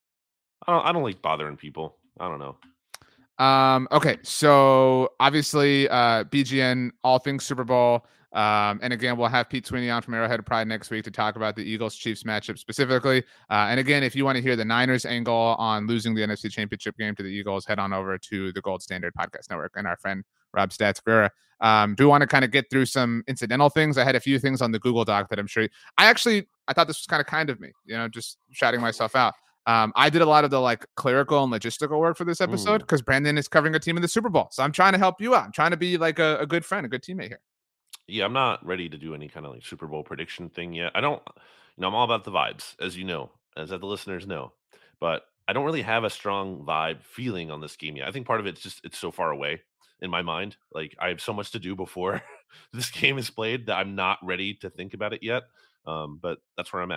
I don't like bothering people. I don't know. Okay, so obviously BGN, all things Super Bowl. And again, we'll have Pete Sweeney on from Arrowhead Pride next week to talk about the Eagles-Chiefs matchup specifically. And again, if you want to hear the Niners angle on losing the NFC Championship game to the Eagles, head on over to the Gold Standard Podcast Network and our friend Rob Stats Guerra. Do want to kind of get through some incidental things. I had a few things on the Google Doc that I'm sure I thought this was kind of me, just shouting myself out. I did a lot of the like clerical and logistical work for this episode because Brandon is covering a team in the Super Bowl. So I'm trying to help you out. I'm trying to be like a good friend, a good teammate here. Yeah, I'm not ready to do any kind of like Super Bowl prediction thing yet. I don't, I'm all about the vibes, as you know, as the listeners know, but I don't really have a strong vibe feeling on this game yet. I think part of it's so far away in my mind. Like I have so much to do before this game is played that I'm not ready to think about it yet. But that's where I'm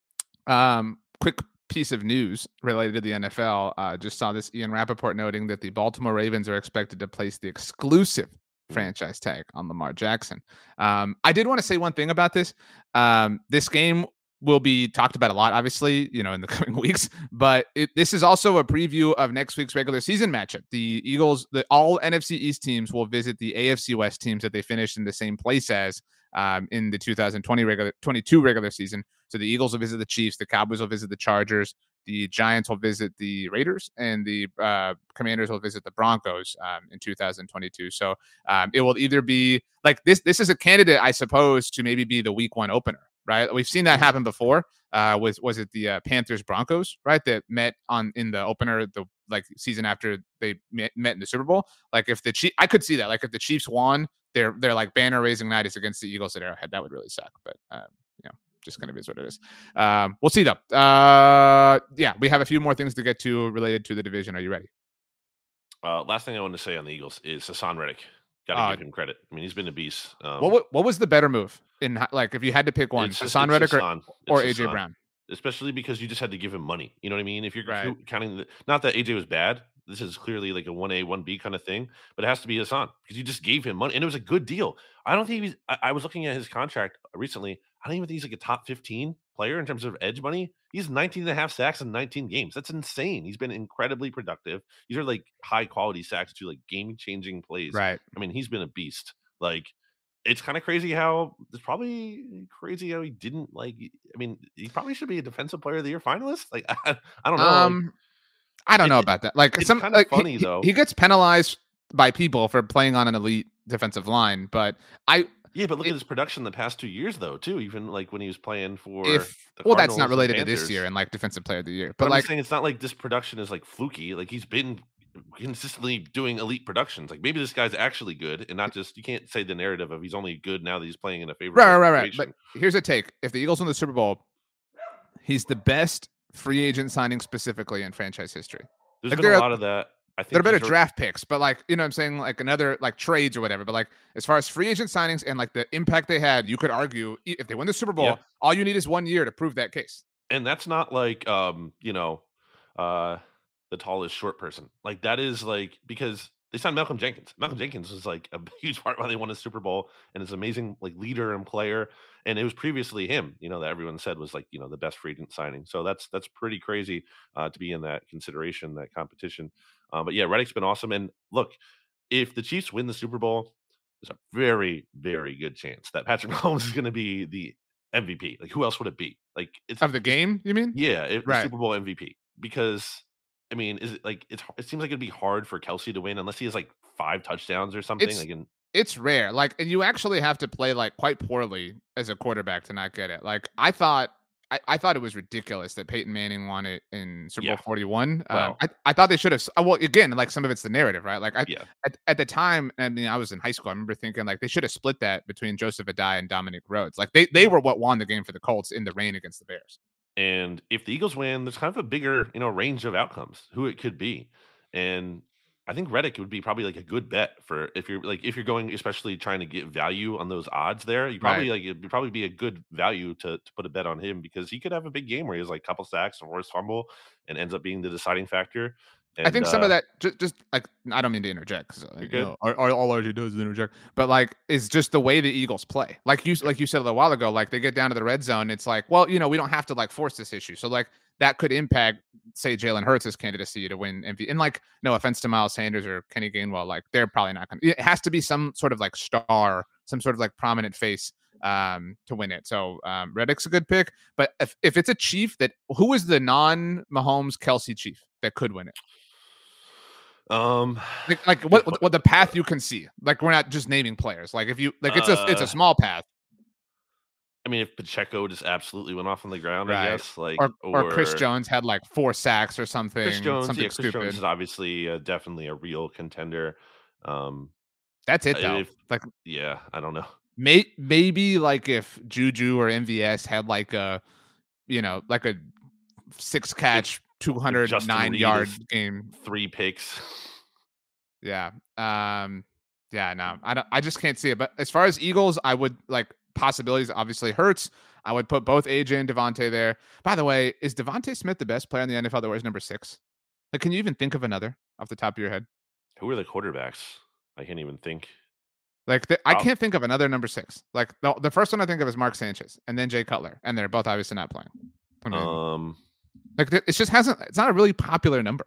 at. Quick piece of news related to the NFL. Just saw this Ian Rappaport noting that the Baltimore Ravens are expected to place the exclusive franchise tag on Lamar Jackson. I did want to say one thing about this. This game will be talked about a lot, obviously, in the coming weeks, but this is also a preview of next week's regular season matchup. The Eagles, all NFC East teams will visit the AFC West teams that they finished in the same place as in the 2022 regular season. So the Eagles will visit the Chiefs, the Cowboys will visit the Chargers, the Giants will visit the Raiders, and the Commanders will visit the Broncos in 2022. So it will either be like this. This is a candidate, I suppose, to maybe be the Week 1 opener, right? We've seen that happen before. Was it the Panthers Broncos, right? That met in the opener the season after they met in the Super Bowl. Like if the Chiefs, I could see that. Like if the Chiefs won, they're like banner raising night is against the Eagles at Arrowhead. That would really suck, but just kind of is what it is. We'll see though. Yeah, we have a few more things to get to related to the division. Are you ready? Last thing I want to say on the Eagles is Hassan Reddick. Got to give him credit. I mean, he's been a beast. What was the better move in if you had to pick one, Hassan Reddick or AJ Brown? Especially because you just had to give him money. You know what I mean? If you're counting not that AJ was bad. This is clearly like a 1A, 1B kind of thing, but it has to be Hassan because you just gave him money and it was a good deal. I don't think I was looking at his contract recently. I don't even think he's like a top 15 player in terms of edge money. He's 19 and a half sacks in 19 games. That's insane. He's been incredibly productive. These are like high quality sacks to like game changing plays. Right. I mean, he's been a beast. Like, it's kind of crazy how it's probably crazy how he didn't he probably should be a defensive player of the year finalist. Like, I don't know. I don't know about that. Like It's some kind of like funny though. he gets penalized by people for playing on an elite defensive line, but I Yeah, but look at it, his production the past 2 years though, too, even, like, when he was playing for if the well, that's not Cardinals and the related to this Panthers. year and like defensive player of the year, But but I'm just like saying it's not like this production is, like, fluky, like, he's been consistently doing elite productions, like, maybe this guy's actually good and not just you can't say the narrative of he's only good now that he's playing in a favorable right. But situation. here's a take: if the Eagles win the Super Bowl, he's the best free agent signing specifically in franchise history. There's Like been a lot of that. I they're think better he's draft picks, but like you know what I'm saying, like another like trades or whatever. But like as far as free agent signings and like the impact they had, you could argue if they win the Super yeah, Bowl, all you need is 1 year to prove that case. and that's not like, uh, the tallest short person. Like, that is, like because they signed Malcolm Jenkins. Malcolm Jenkins was, like, a huge part why they won a Super Bowl and is an amazing, like, leader and player, and it was previously him, that everyone said was, like, the best free agent signing. So that's pretty crazy, to be in that consideration, that competition. But yeah, Reddick's been awesome, and look, if the Chiefs win the Super Bowl, there's a very, very good chance that Patrick Mahomes is gonna be the MVP. Like, who else would it be? Like, Of the game, you mean? yeah, the Right. Super Bowl MVP. Because, I mean, is it like it seems like it'd be hard for Kelsey to win unless he has, like, 5 touchdowns or something, It's like, in it's rare. Like, and you actually have to play like quite poorly as a quarterback to not get it. Like, I thought it was ridiculous that Peyton Manning won it in Super Bowl yeah, 41. well, I thought they should have. Well, again, like some of it's the narrative, right? Like, yeah, at the time, I mean, I was in high school. I remember thinking like they should have split that between Joseph Adai and Dominic Rhodes. Like, they were what won the game for the Colts in the rain against the Bears. and if the Eagles win, there's kind of a bigger, range of outcomes, who it could be, and I think Reddick would be probably, like, a good bet for if you're going especially trying to get value on those odds there, you Right. probably, like it'd probably be a good value to put a bet on him because he could have a big game where he has, like, a couple sacks, a forced fumble, and ends up being the deciding factor, I and, think some of that just like I don't mean to interject because you're good. all RJ does is interject, but like is just the way the Eagles play. Like you said a little while ago, like they get down to the red zone, it's like, well, we don't have to like force this issue. So like that could impact, say, Jalen Hurts' candidacy to win MVP. And like, no offense to Miles Sanders or Kenny Gainwell, like they're probably not going to. It has to be some sort of like star, some sort of like prominent face to win it. So Reddick's a good pick, but if it's a Chief who is the non-Mahomes Kelsey Chief that could win it? Um, Like good what the path you can see. Like we're not just naming players. Like if you like it's a small path, I mean, if Pacheco just absolutely went off on the ground, I right? guess, like, Or Chris or Jones had like 4 sacks or Chris something, Jones, something yeah, Chris Jones stupid. is obviously, definitely a real contender. Um, That's it though. if Like yeah, I don't know. maybe like if Juju or MVS had like a like a 6 If catch if Justin 209 Reed yard is game. 3 picks. Yeah. Yeah, no. I just can't see it. But as far as Eagles, I would like possibilities obviously hurts. I would put both AJ and Devontae there. By the way, is Devontae Smith the best player in the NFL that wears number 6? Like, can you even think of another off the top of your head? Who are the quarterbacks? I can't even think. Like, I Prob can't think of another number 6. Like, the first one I think of is Mark Sanchez and then Jay Cutler, and they're both obviously not playing. I mean, um, like, it just hasn't. It's not a really popular number.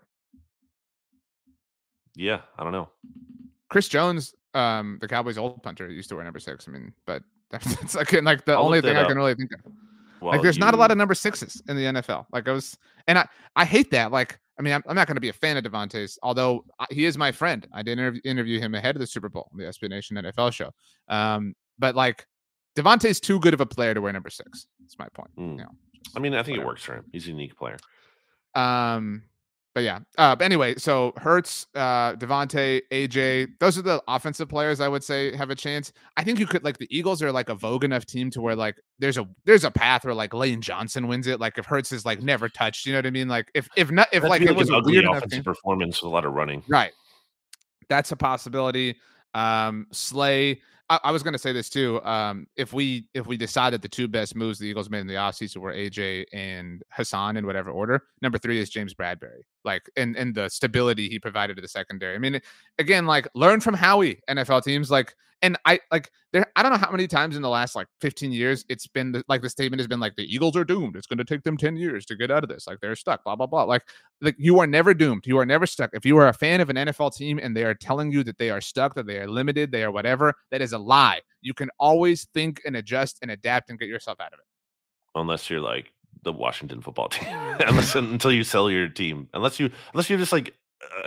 yeah, I don't know. Chris Jones, the Cowboys' old punter, used to wear number 6. I mean, but that's like the I'll only look thing that I can up really think of. Like, while there's not a lot you of number 6s in the NFL. Like, I hate that. Like, I mean, I'm not going to be a fan of Devontae's, although he is my friend. I did interview him ahead of the Super Bowl, the SB Nation NFL show. But like, Devontae's too good of a player to wear number 6. That's my point. I mean, I think it whatever. works for him. He's a unique player. But yeah. But anyway, so Hurts, Devontae, AJ, those are the offensive players I would say have a chance. I think you could like the Eagles are like a vogue enough team to where like there's a path where like Lane Johnson wins it. Like if Hurts is like never touched, you know what I mean? Like if not if That'd like be it like was an a ugly weird enough offensive game. performance with a lot of running. Right. That's a possibility. Slay. I was going to say this too. If we decide that the two best moves the Eagles made in the offseason were AJ and Hassan in whatever order, number 3 is James Bradbury. Like and the stability he provided to the secondary. I mean, again, like learn from Howie, NFL teams. Like, and I don't know how many times in the last like 15 years it's been the statement has been like the Eagles are doomed. It's going to take them 10 years to get out of this. Like they're stuck. Blah blah blah. Like you are never doomed. You are never stuck. If you are a fan of an NFL team and they are telling you that they are stuck, that they are limited, they are whatever, that is a lie. You can always think and adjust and adapt and get yourself out of it. Unless you're like the Washington football team until you sell your team. Unless you're just like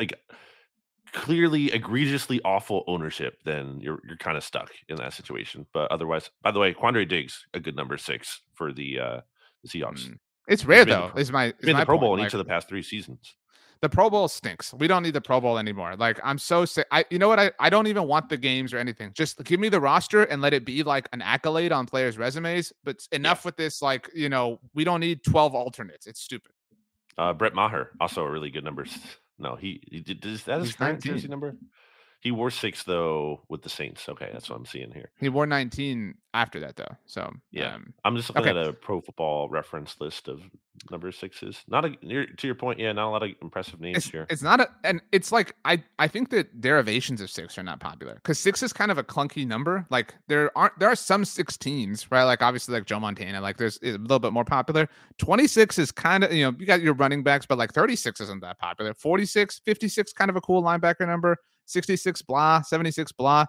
clearly egregiously awful ownership, then you're kind of stuck in that situation. But otherwise, by the way, Quandre Diggs, a good number 6 for the Seahawks. It's rare though. Is my Pro Bowl in like, each of the past 3 seasons. The Pro Bowl stinks. We don't need the Pro Bowl anymore. Like, I'm so sick. You know what? I don't even want the games or anything. Just give me the roster and let it be like an accolade on players' resumes. But enough with this. Like, we don't need 12 alternates. It's stupid. Brett Maher, also a really good number. No, he did. Is that his current jersey number? He wore 6 though with the Saints. Okay, that's what I'm seeing here. He wore 19 after that though. So yeah, I'm just looking at a Pro Football Reference list of number 6s. To your point, not a lot of impressive names here. It's not and it's like I think that derivations of 6 are not popular because 6 is kind of a clunky number. Like there are some 16s, right? Like obviously like Joe Montana, like there's a little bit more popular. 26 is kind of, you got your running backs, but like 36 isn't that popular. 46, 56, kind of a cool linebacker number. 66 blah, 76 blah,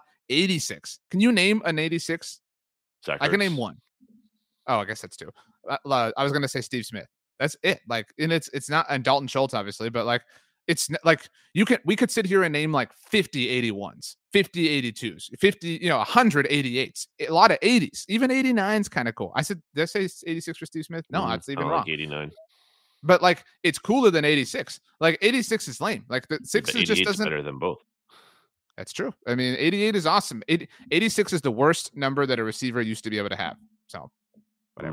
86. Can you name an 86? I can name one. Oh, I guess that's 2. I was gonna say Steve Smith. That's it. Like, and it's not, and Dalton Schultz obviously, but like it's like we could sit here and name like 50 81s, 50 82s, 50 100 88s, a lot of 80s, even 89s kind of cool. Did I say 86 for Steve Smith? No, that's even wrong. Like 89. But like it's cooler than 86. Like 86 is lame. Like the 6 is just doesn't better than both. That's true. I mean, 88 is awesome. 86 is the worst number that a receiver used to be able to have. So, whatever.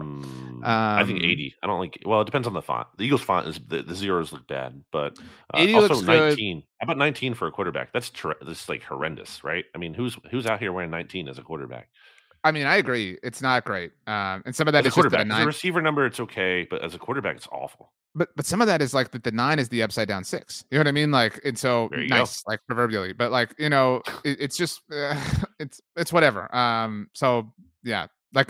I think 80. I don't like. Well, it depends on the font. The Eagles font is the zeros look bad, but 80 also looks 19. Good. How about 19 for a quarterback? That's like horrendous, right? I mean, who's out here wearing 19 as a quarterback? I mean, I agree. It's not great, and some of that is just that as a receiver number, it's okay, but as a quarterback, it's awful. But some of that is like the 9 is the upside down 6. You know what I mean? Like, and so nice, like proverbially. But like, it's just it's whatever. So yeah, like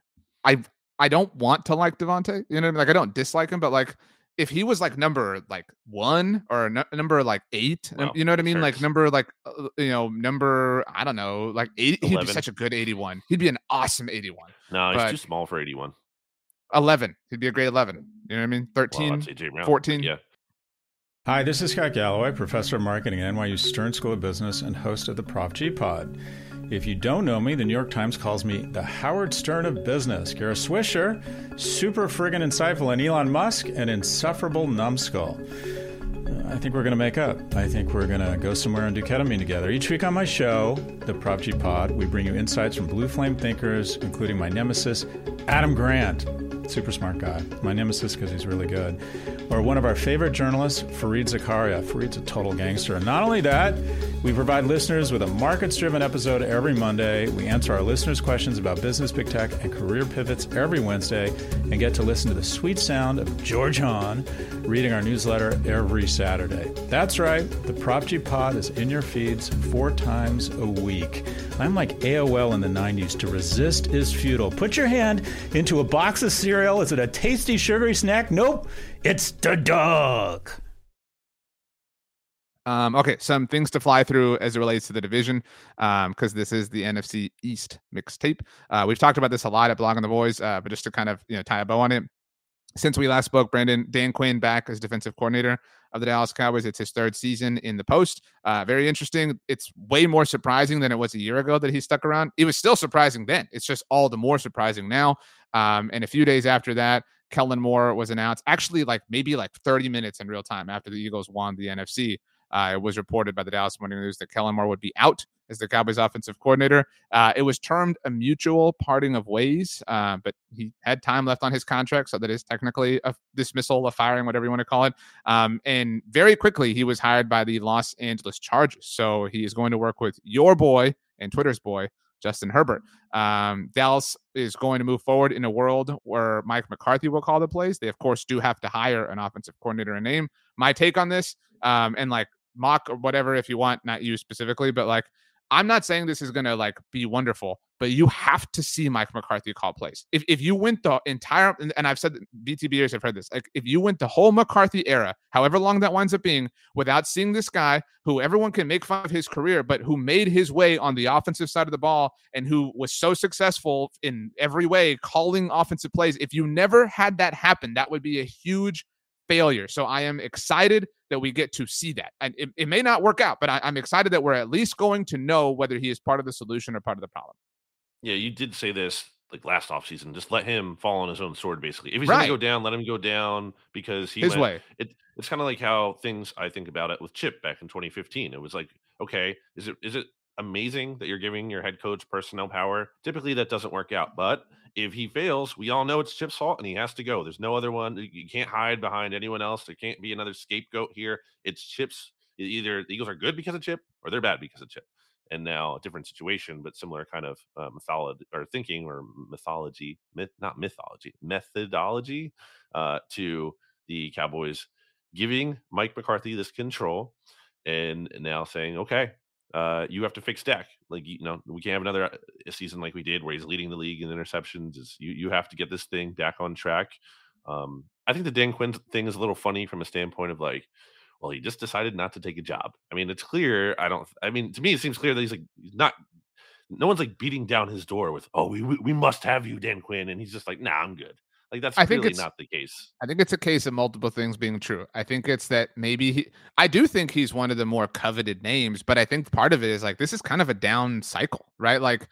I don't want to like Devontae. You know what I mean? Like I don't dislike him, but like if he was like number like 1 or number like 8, you know what I mean? Like number like number I don't know, like 80. 11. He'd be such a good 81. He'd be an awesome 81. No, he's too small for 81. 11. He'd be a great 11. You know what I mean? 13, 14. Yeah. Hi, this is Scott Galloway, professor of marketing at NYU Stern School of Business and host of the Prof G Pod. If you don't know me, the New York Times calls me the Howard Stern of business. Kara Swisher, super friggin' insightful, and Elon Musk, an insufferable numbskull. I think we're going to make up. I think we're going to go somewhere and do ketamine together. Each week on my show, the Prop G Pod, we bring you insights from blue flame thinkers, including my nemesis, Adam Grant. Super smart guy. My nemesis because he's really good. Or one of our favorite journalists, Fareed Zakaria. Fareed's a total gangster. And not only that, we provide listeners with a markets-driven episode every Monday. We answer our listeners' questions about business, big tech, and career pivots every Wednesday, and get to listen to the sweet sound of George Hahn reading our newsletter every Saturday. That's right. The Prop G Pod is in your feeds 4 times a week. I'm like AOL in the 90s. To resist is futile. Put your hand into a box of cereal. Is it a tasty, sugary snack? Nope. It's the dog. Okay, some things to fly through as it relates to the division, because this is the NFC East mixtape. We've talked about this a lot at Blog on the Boys, but just to kind of tie a bow on it. Since we last spoke, Brandon, Dan Quinn back as defensive coordinator of the Dallas Cowboys. It's his 3rd season in the post. Very interesting. It's way more surprising than it was a year ago that he stuck around. It was still surprising then. It's just all the more surprising now. And a few days after that, Kellen Moore was announced. Actually, maybe 30 minutes in real time after the Eagles won the NFC. It was reported by the Dallas Morning News that Kellen Moore would be out as the Cowboys offensive coordinator. It was termed a mutual parting of ways, but he had time left on his contract, so that is technically a dismissal, a firing, whatever you want to call it. And very quickly, he was hired by the Los Angeles Chargers. So he is going to work with your boy and Twitter's boy, Justin Herbert. Dallas is going to move forward in a world where Mike McCarthy will call the plays. They, of course, do have to hire an offensive coordinator and name. My take on this, and mock or whatever if you want, not you specifically, but I'm not saying this is going to like be wonderful, but you have to see Mike McCarthy call plays. If you went the entire, and I've said BTBers have heard this, like if you went the whole McCarthy era, however long that winds up being, without seeing this guy who everyone can make fun of his career, but who made his way on the offensive side of the ball and who was so successful in every way calling offensive plays, if you never had that happen, that would be a huge failure. So I am excited that we get to see that. And it may not work out, but I'm excited that we're at least going to know whether he is part of the solution or part of the problem. Yeah, you did say this like last offseason. Just let him fall on his own sword, basically. If he's going to go down, let him go down because his way. It's kind of like how things I think about it with Chip back in 2015. It was like, okay, is it amazing that you're giving your head coach personnel power? Typically, that doesn't work out, but if he fails, we all know it's Chip's fault and he has to go. There's no other one. You can't hide behind anyone else. There can't be another scapegoat here. It's Chip's. Either the Eagles are good because of Chip or they're bad because of Chip. And now a different situation, but similar kind of methodology or thinking or methodology to the Cowboys giving Mike McCarthy this control and now saying, okay, you have to fix Dak. Like, we can't have another season like we did where he's leading the league in interceptions. You have to get this thing back on track. I think the Dan Quinn thing is a little funny from a standpoint of like, well, he just decided not to take a job. I mean, it's clear. To me, it seems clear that he's not. No one's like beating down his door with, "Oh, we must have you, Dan Quinn," and he's just like, "Nah, I'm good." Like that's clearly not the case. I think it's a case of multiple things being true. I think it's that maybe I do think he's one of the more coveted names, but I think part of it is like this is kind of a down cycle, right? Like,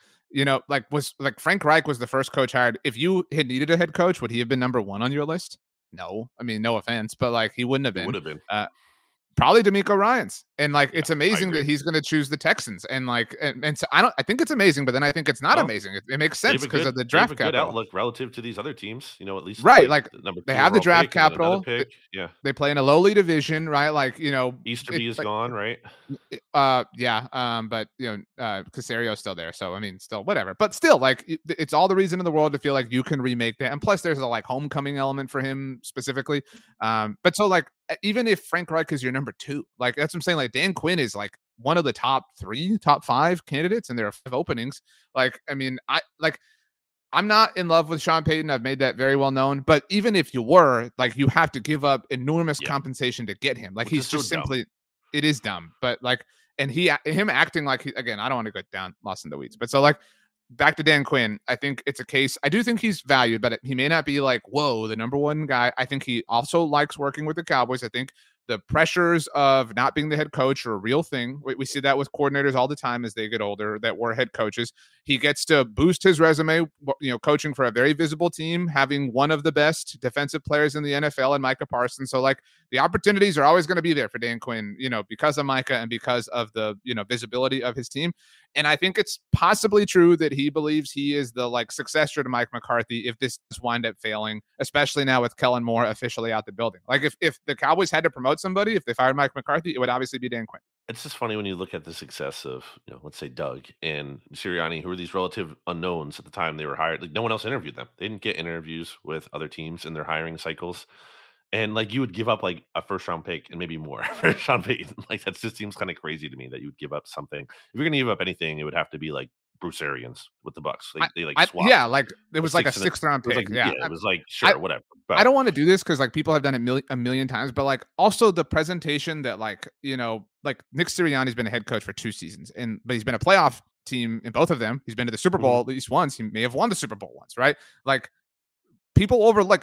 Frank Reich was the first coach hired. If you had needed a head coach, would he have been number one on your list? No. I mean, no offense, but like he wouldn't have been. Would have been. Probably DeMeco Ryans. And like it's amazing that he's going to choose the Texans. And like and so I think it's amazing, but then I think it's not amazing. It makes sense because of the draft capital. Good outlook relative to these other teams, at least right. Like they have the draft capital. Yeah. They play in a lowly division, right? Like, Easterby is gone, right? Yeah. But Casario's still there. So I mean, still whatever. But still, like it's all the reason in the world to feel like you can remake that. And plus there's a like homecoming element for him specifically. But so like even if Frank Reich is your number 2, like that's what I'm saying. Like Dan Quinn is like one of the top 5 candidates, and there are 5 openings. Like, I mean, I'm not in love with Sean Payton. I've made that very well known. But even if you were, like, you have to give up enormous compensation to get him. Like, he's just simply, it is dumb. But like, and him acting like again, I don't want to go down lost in the weeds. But so like, back to Dan Quinn, I think it's a case. I do think he's valued, but he may not be like, whoa, the number 1 guy. I think he also likes working with the Cowboys. I think the pressures of not being the head coach are a real thing. We see that with coordinators all the time as they get older that were head coaches. He gets to boost his resume, coaching for a very visible team, having one of the best defensive players in the NFL and Micah Parsons. So like the opportunities are always going to be there for Dan Quinn, because of Micah and because of the, visibility of his team. And I think it's possibly true that he believes he is the like successor to Mike McCarthy if this does wind up failing, especially now with Kellen Moore officially out the building. Like if the Cowboys had to promote somebody, if they fired Mike McCarthy, it would obviously be Dan Quinn. It's just funny when you look at the success of, let's say Doug and Sirianni, who were these relative unknowns at the time they were hired. Like no one else interviewed them. They didn't get interviews with other teams in their hiring cycles. And like you would give up like a first round pick and maybe more for Sean Payton. Like that just seems kind of crazy to me that you would give up something. If you're going to give up anything, it would have to be like Bruce Arians with the Bucks. They swapped. Yeah, like it was like a 6th round pick. It was like sure, whatever. But I don't want to do this because like people have done it a million times, but like also the presentation that like like Nick Sirianni's been a head coach for 2 seasons, but he's been a playoff team in both of them. He's been to the Super Bowl at least once. He may have won the Super Bowl once, right? Like people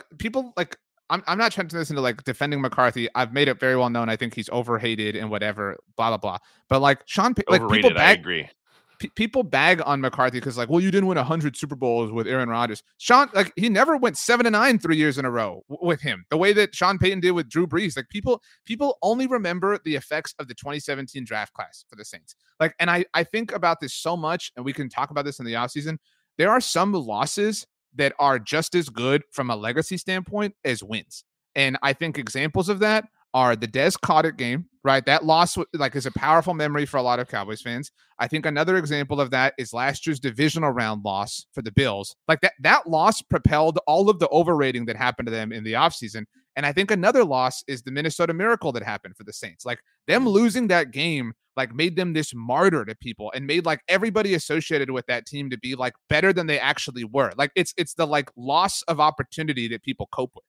I'm not trying to this into like defending McCarthy. I've made it very well known. I think he's overhated and whatever, blah, blah, blah. But like Sean, overrated, I agree. People bag on McCarthy because like, well, you didn't win 100 Super Bowls with Aaron Rodgers. Sean, like he never went 7-9 3 years in a row with him. The way that Sean Payton did with Drew Brees. Like people only remember the effects of the 2017 draft class for the Saints. Like, and I think about this so much, and we can talk about this in the offseason. There are some losses that are just as good from a legacy standpoint as wins. And I think examples of that are the Des Cauditt game, right? That loss is a powerful memory for a lot of Cowboys fans. I think another example of that is last year's divisional round loss for the Bills. Like that loss propelled all of the overrating that happened to them in the offseason. And I think another loss is the Minnesota Miracle that happened for the Saints. Like them losing that game, like made them this martyr to people and made like everybody associated with that team to be like better than they actually were. Like it's the like loss of opportunity that people cope with.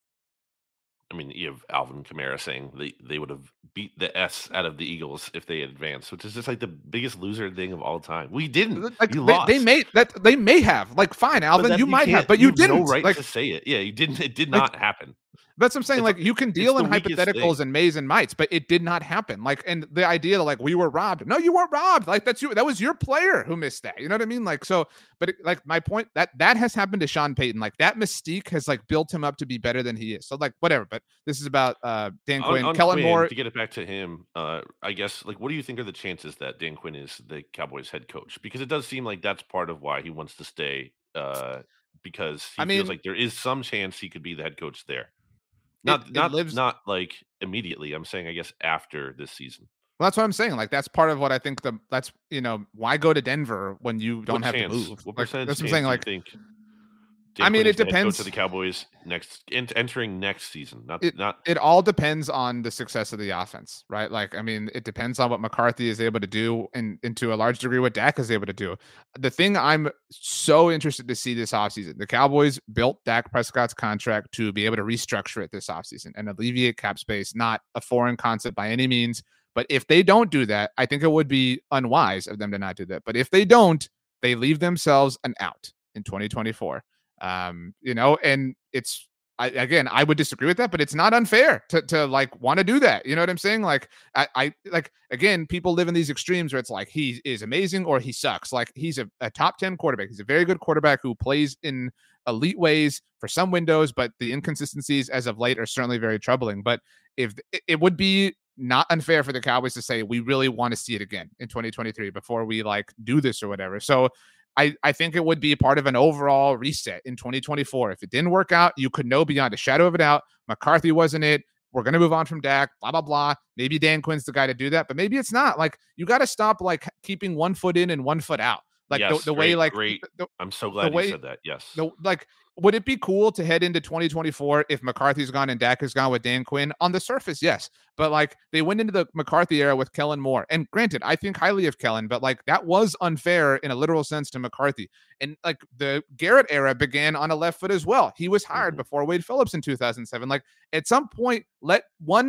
I mean, you have Alvin Kamara saying they would have beat the S out of the Eagles if they advanced, which is just like the biggest loser thing of all time. We didn't. Like You they lost. may have. Like fine, Alvin, you might have, but you have no didn't. right Like to say it. Yeah, you didn't. It did like not happen. that's what I'm saying. It's Like you can deal the in weakest hypotheticals thing. and mays and mights, but it did not happen. Like, and the idea that like we were robbed. No, you weren't robbed. Like that's you. That was your player who missed that. You know what I mean? Like so. But like my point that has happened to Sean Payton. Like that mystique has like built him up to be better than he is. So like whatever. But this is about Dan Quinn, On Kellen Quinn, Moore. to get it back to him, I guess, like, what do you think are the chances that Dan Quinn is the Cowboys head coach? Because it does seem like that's part of why he wants to stay, because he I feels mean, like there is some chance he could be the head coach there. it lives. Not like immediately. I'm saying, I guess, after this season. Well, that's what I'm saying. Like that's part of what I think that's why go to Denver when you don't What have chance? to move. What Like, percentage that's what I'm chance saying. do you Like think I Dan mean, Quinn it is the head coach depends. of the Cowboys entering next season? Not It all depends on the success of the offense, right? Like, I mean, it depends on what McCarthy is able to do and to a large degree what Dak is able to do. The thing I'm so interested to see this offseason, the Cowboys built Dak Prescott's contract to be able to restructure it this offseason and alleviate cap space, not a foreign concept by any means. But if they don't do that, I think it would be unwise of them to not do that. But if they don't, they leave themselves an out in 2024. And it's I would disagree with that, but it's not unfair to like want to do that. You know what I'm saying? Like I like again, people live in these extremes where it's like he is amazing or he sucks. Like he's a top 10 quarterback. He's a very good quarterback who plays in elite ways for some windows, but the inconsistencies as of late are certainly very troubling. But if it would be not unfair for the Cowboys to say we really want to see it again in 2023 before we like do this or whatever. So I think it would be part of an overall reset in 2024. If it didn't work out, you could know beyond a shadow of a doubt McCarthy wasn't it. We're going to move on from Dak, blah, blah, blah. Maybe Dan Quinn's the guy to do that, but maybe it's not. Like, you got to stop, like, keeping 1 foot in and 1 foot out. Like, yes, the way, like, great. I'm so glad way, you said that. Yes. Would it be cool to head into 2024 if McCarthy's gone and Dak is gone with Dan Quinn? On the surface, yes. But like they went into the McCarthy era with Kellen Moore. And granted, I think highly of Kellen, but like that was unfair in a literal sense to McCarthy. And like the Garrett era began on a left foot as well. He was hired before Wade Phillips in 2007. Like at some point, let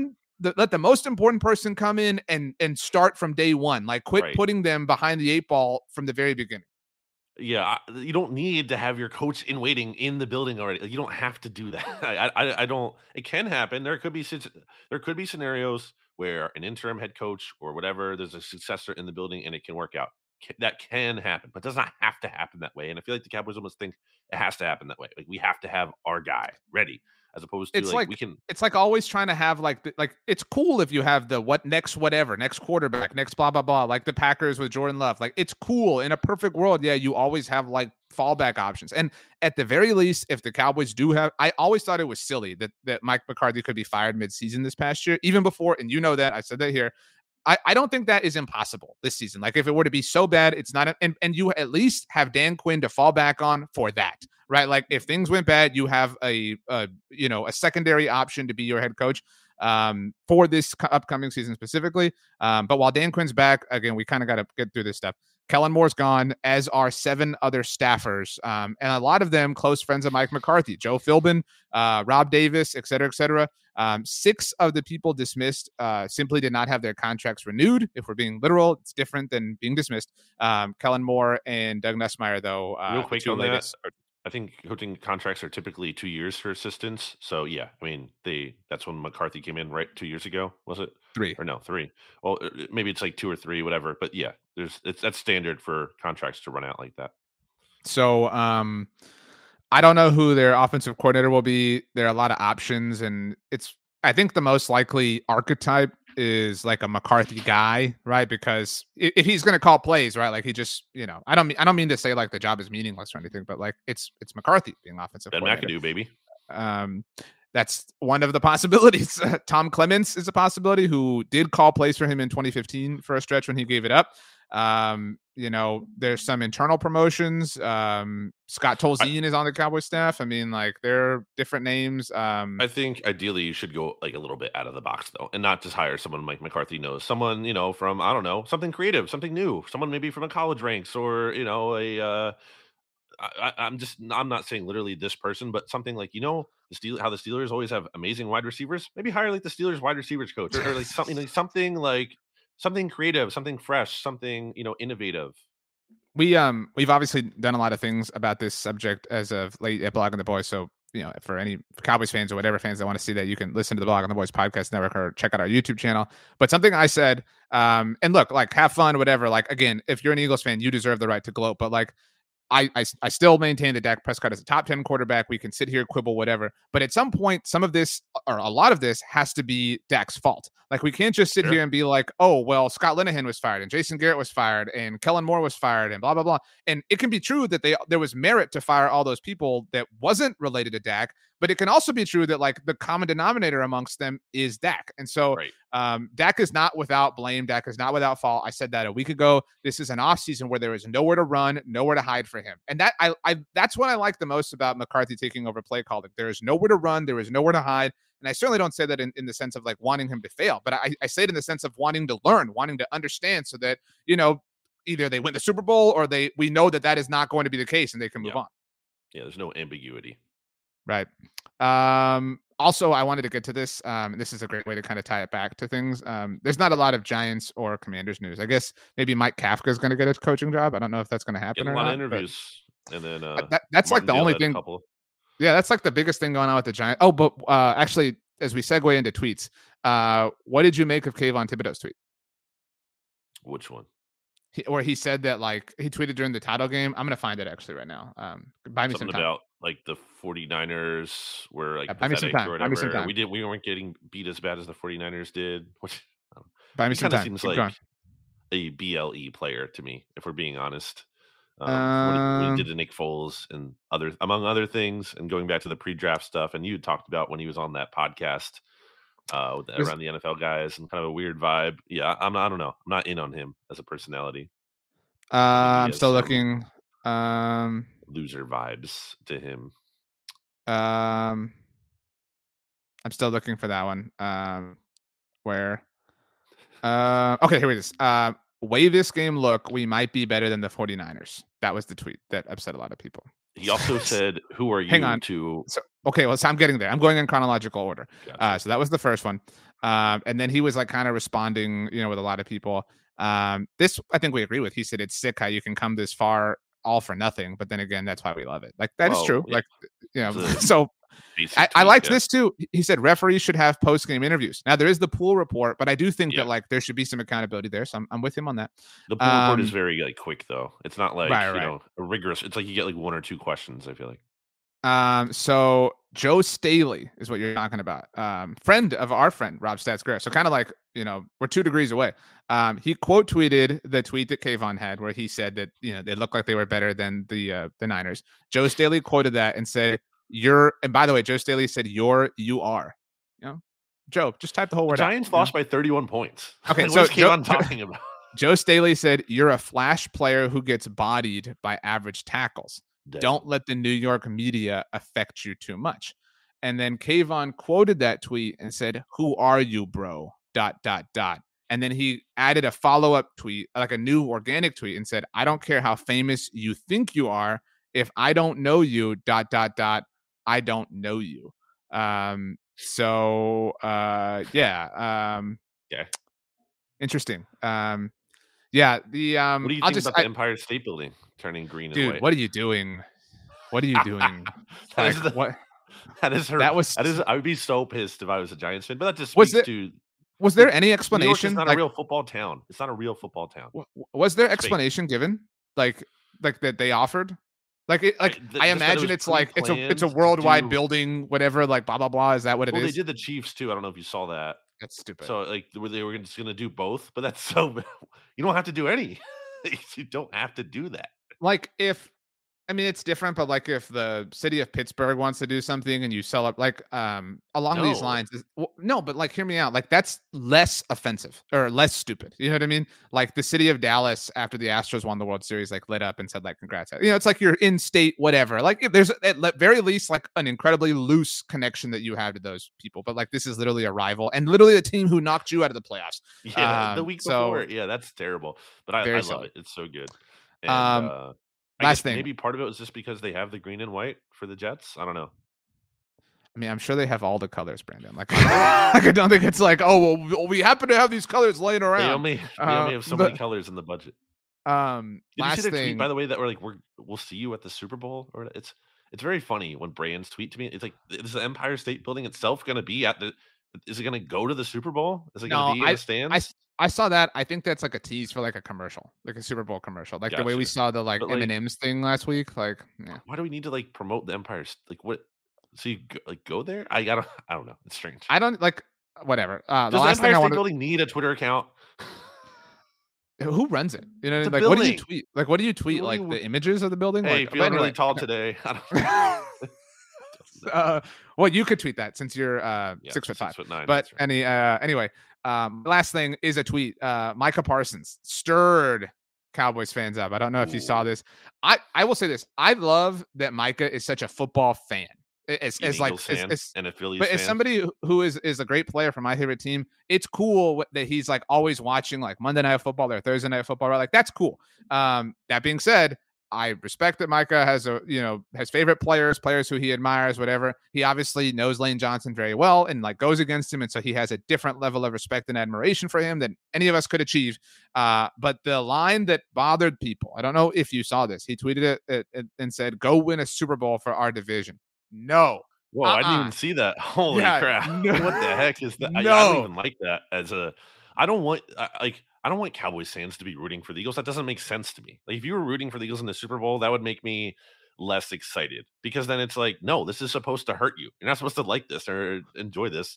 the most important person come in and start from day one. Like quit putting them behind the 8 ball from the very beginning. Yeah, you don't need to have your coach in waiting in the building already. Like, you don't have to do that. I don't. It can happen. There could be scenarios where an interim head coach or whatever, there's a successor in the building, and it can work out. That can happen, but does not have to happen that way. And I feel like the Cowboys almost think it has to happen that way. Like we have to have our guy ready, as opposed to like we can. It's like always trying to have like it's cool if you have the next quarterback, next blah blah blah, like the Packers with Jordan Love. Like it's cool in a perfect world. Yeah, you always have like fallback options. And at the very least, if the Cowboys do have, I always thought it was silly that Mike McCarthy could be fired midseason this past year, even before. And you know that I said that here. I don't think that is impossible this season. Like if it were to be so bad, it's not, and you at least have Dan Quinn to fall back on for that, right? Like if things went bad, you have a secondary option to be your head coach for this upcoming season specifically. But while Dan Quinn's back, again, we kind of got to get through this stuff. Kellen Moore's gone, as are 7 other staffers, and a lot of them close friends of Mike McCarthy, Joe Philbin, Rob Davis, et cetera, et cetera. 6 of the people dismissed simply did not have their contracts renewed. If we're being literal, it's different than being dismissed. Kellen Moore and Doug Nussmeier, though, real quick on that. I think coaching contracts are typically 2 years for assistants. So yeah, I mean that's when McCarthy came in, right? 2 years ago, was it? 3 or no 3? Well, maybe it's like 2 or 3, whatever. But yeah, that's standard for contracts to run out like that. So I don't know who their offensive coordinator will be. There are a lot of options, and I think the most likely archetype is like a McCarthy guy, right? Because if he's going to call plays, right, like he just, I don't mean to say like the job is meaningless or anything, but like it's McCarthy being offensive Ben coordinator. McAdoo, baby. that's one of the possibilities. Tom Clements is a possibility, who did call plays for him in 2015 for a stretch when he gave it up. There's some internal promotions. Scott Tolzien is on the Cowboys staff. I mean, like, they're different names. I think ideally you should go like a little bit out of the box though, and not just hire someone Mike McCarthy knows, someone from, I don't know, something creative, something new, someone maybe from a college ranks, or I'm not saying literally this person, but something like how the Steelers always have amazing wide receivers. Maybe hire like the Steelers wide receivers coach, or like something creative, something fresh, something innovative. We've obviously done a lot of things about this subject as of late at Blog on the Boys. So, for any Cowboys fans or whatever fans that want to see that, you can listen to the Blog on the Boys podcast network or check out our YouTube channel. But something I said, and look, like, have fun, whatever. Like, again, if you're an Eagles fan, you deserve the right to gloat. But like, I still maintain that Dak Prescott is a top 10 quarterback. We can sit here, quibble, whatever. But at some point, some of this, or a lot of this, has to be Dak's fault. Like, we can't just sit here and be like, oh, well, Scott Linehan was fired and Jason Garrett was fired and Kellen Moore was fired and blah, blah, blah. And it can be true that there was merit to fire all those people that wasn't related to Dak. But it can also be true that, like, the common denominator amongst them is Dak. And so Dak is not without blame. Dak is not without fault. I said that a week ago. This is an offseason where there is nowhere to run, nowhere to hide for him. And that that's what I like the most about McCarthy taking over play calling. There is nowhere to run. There is nowhere to hide. And I certainly don't say that in the sense of like wanting him to fail, but I say it in the sense of wanting to learn, wanting to understand, so that, either they win the Super Bowl or we know that is not going to be the case and they can move on. Yeah, there's no ambiguity. Right. Also, I wanted to get to this. This is a great way to kind of tie it back to things. There's not a lot of Giants or Commanders news. I guess maybe Mike Kafka is going to get a coaching job. I don't know if that's going to happen. Get a lot of interviews, and then that's like the only thing. Yeah, that's like the biggest thing going on with the Giants. Oh, but actually, as we segue into tweets, what did you make of Kayvon Thibodeau's tweet? Which one? Where he said that, like, he tweeted during the title game. I'm going to find it actually right now. Buy me something some time. About like the 49ers were like buy me some time. Or buy me some time. We weren't getting beat as bad as the 49ers did. Which buy me some time. Seems Keep like going. A BLE player to me, if we're being honest. When he did to Nick Foles and among other things, and going back to the pre-draft stuff, and you had talked about when he was on that podcast around the NFL guys, and kind of a weird vibe. Yeah, I don't know. I'm not in on him as a personality. I'm still looking. Loser vibes to him. I'm still looking for that one. Where? Okay, here it is. Way this game look, we might be better than the 49ers. That was the tweet that upset a lot of people. He also said, who are you Hang on. to... So I'm getting there. I'm going in chronological order. Gotcha. So that was the first one. And then he was like kind of responding, with a lot of people. This, I think we agree with. He said, it's sick how you can come this far all for nothing. But then again, that's why we love it. Like, that is true. Yeah. Like, so... I liked this too. He said referees should have post-game interviews. Now, there is the pool report, but I do think that, like, there should be some accountability there. So I'm with him on that. The pool report is very like quick though. It's not like a rigorous. It's like you get like one or two questions, I feel like. So Joe Staley is what you're talking about. Friend of our friend Rob Stats-Guerra. So kind of like, we're 2 degrees away. He quote tweeted the tweet that Kayvon had, where he said that they look like they were better than the Niners. Joe Staley quoted that and said, and by the way, Joe Staley said, you are. Joe, just type the whole word. Giants lost by 31 points. Okay, like, so what's Kayvon talking about? Joe Staley said, you're a flash player who gets bodied by average tackles. Don't let the New York media affect you too much. And then Kayvon quoted that tweet and said, who are you, bro? ... And then he added a follow-up tweet, like a new organic tweet, and said, I don't care how famous you think you are. If I don't know you, ... I don't know you. Interesting. Yeah. The what do you think about the Empire State Building turning green and white? Dude, what are you doing? What are you doing? What? That is her. That was. I would be so pissed if I was a Giants fan. But that just speaks to. Was there any explanation? It's not a real football town. It's not a real football town. Was there explanation given? Like that they offered? I imagine it's like it's a worldwide building, whatever, like blah blah blah. Is that what it is? Well, they did the Chiefs too. I don't know if you saw that. That's stupid. So like they were just gonna do both, but that's so you don't have to do any. You don't have to do that. Like if I mean, it's different, but like if the city of Pittsburgh wants to do something and you sell up like along these No. lines, no, but like hear me out. Like that's less offensive or less stupid. You know what I mean? Like the city of Dallas after the Astros won the World Series, like lit up and said like congrats. You know, it's like you're in state, whatever. Like if there's at very least like an incredibly loose connection that you have to those people. But like this is literally a rival and literally a team who knocked you out of the playoffs. Yeah, the week before. So Yeah, that's terrible. But I very love silly. it. It's so good. And Um, I last guess thing. maybe part of it was just because they have the green and white for the Jets. I don't know. I mean, I'm sure they have all the colors, Brandon. Like, like I don't think it's like, oh, well, we happen to have these colors laying They around. only have so many colors in the budget. Did you Last see their thing, tweet, by the way, that we're like, we'll see you at the Super Bowl? Or it's very funny when brands tweet to me. It's like, is the Empire State Building itself going to be at the? Is it going to go to the Super Bowl? Is it going no, to be in the stands? I saw that. I think that's like a tease for like a commercial, like a Super Bowl commercial, like the way we Gotcha. saw the like But, like, M&M's thing last week. Like, yeah. why do we need to like promote the Empire? Like what? So you go there? I don't know. It's strange. I don't like whatever. The Does the last thing Empire I State wanted. Building need a Twitter account? Who runs it? You know, It's a like what do you building. tweet? Like what do you tweet? What do Like you- the images of the building? Hey, Like, feeling but really anyway, tall okay. today. I don't Well, you could tweet that since you're Yeah, 6'5". 6'9". But that's right. anyway, last thing is a tweet. Micah Parsons stirred Cowboys fans up. I don't know if you saw Ooh. this. I will say this. I love that Micah is such a football fan. As An like Eagles fan and a Phillies but fan. as somebody who is a great player for my favorite team, it's cool that he's like always watching like Monday Night Football or Thursday Night Football. Right? Like that's cool. That being said, I respect that Micah has has favorite players who he admires, whatever. He obviously knows Lane Johnson very well and like goes against him. And so he has a different level of respect and admiration for him than any of us could achieve. But the line that bothered people, I don't know if you saw this. He tweeted it and said, "Go win a Super Bowl for our division." No. Whoa, I didn't even see that. Holy Yeah, crap. no. What the heck is that? I No. don't even like that as a I don't want Cowboys fans to be rooting for the Eagles. That doesn't make sense to me. Like if you were rooting for the Eagles in the Super Bowl, that would make me less excited because then it's like, no, this is supposed to hurt you. You're not supposed to like this or enjoy this.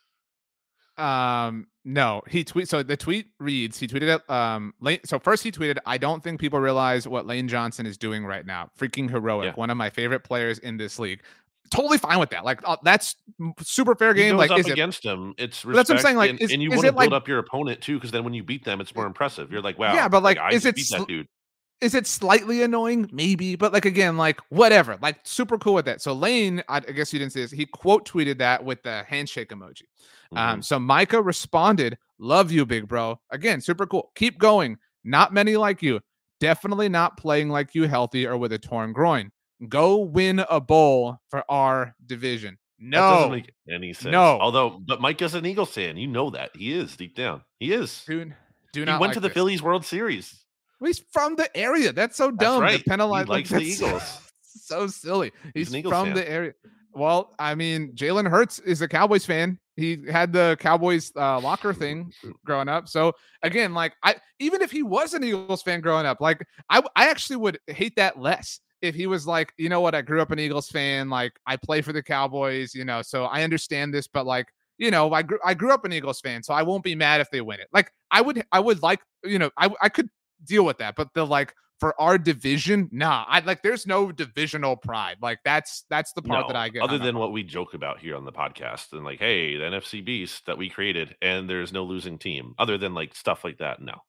No, so the tweet reads, he tweeted it, so first he tweeted, "I don't think people realize what Lane Johnson is doing right now. Freaking heroic. Yeah. One of my favorite players in this league." Totally fine with that. Like that's super fair He game. goes Like, up is it? against him. It's But that's what I'm respect, saying, like, and you is want to it build like- up your opponent too, because then when you beat them, it's more impressive. You're like, wow, Yeah, but, like, I is just it beat that dude. Is it slightly annoying? Maybe, but like again, like whatever, like super cool with that. So Lane, I guess you didn't see this. He quote tweeted that with the handshake emoji. Mhm. So Micah responded, "Love you, big bro." Again, super cool. Keep going. Not many like you. Definitely not playing like you healthy or with a torn groin. Go win a bowl for our division. That doesn't No, make any sense. No. But Mike is an Eagles fan. You know that. He is deep down. He is. dude, do He not. went like to the this. Phillies World Series. Well, he's from the area. That's so That's dumb. right. To penalize, He likes the Eagles. So silly. He's an Eagles from fan. the area. Well, I mean, Jalen Hurts is a Cowboys fan. He had the Cowboys locker thing growing up. So again, like even if he was an Eagles fan growing up, like I actually would hate that less if he was like, you know what, I grew up an Eagles fan. Like I play for the Cowboys, so I understand this, but like, I grew up an Eagles fan, so I won't be mad if they win it. Like I would like, I could deal with that, but the like for our division, nah. There's no divisional pride. Like that's the part that I get. Other hung up than on. what we joke about here on the podcast and like, hey, the NFC beast that we created and there's no losing team. Other than like stuff like that. No.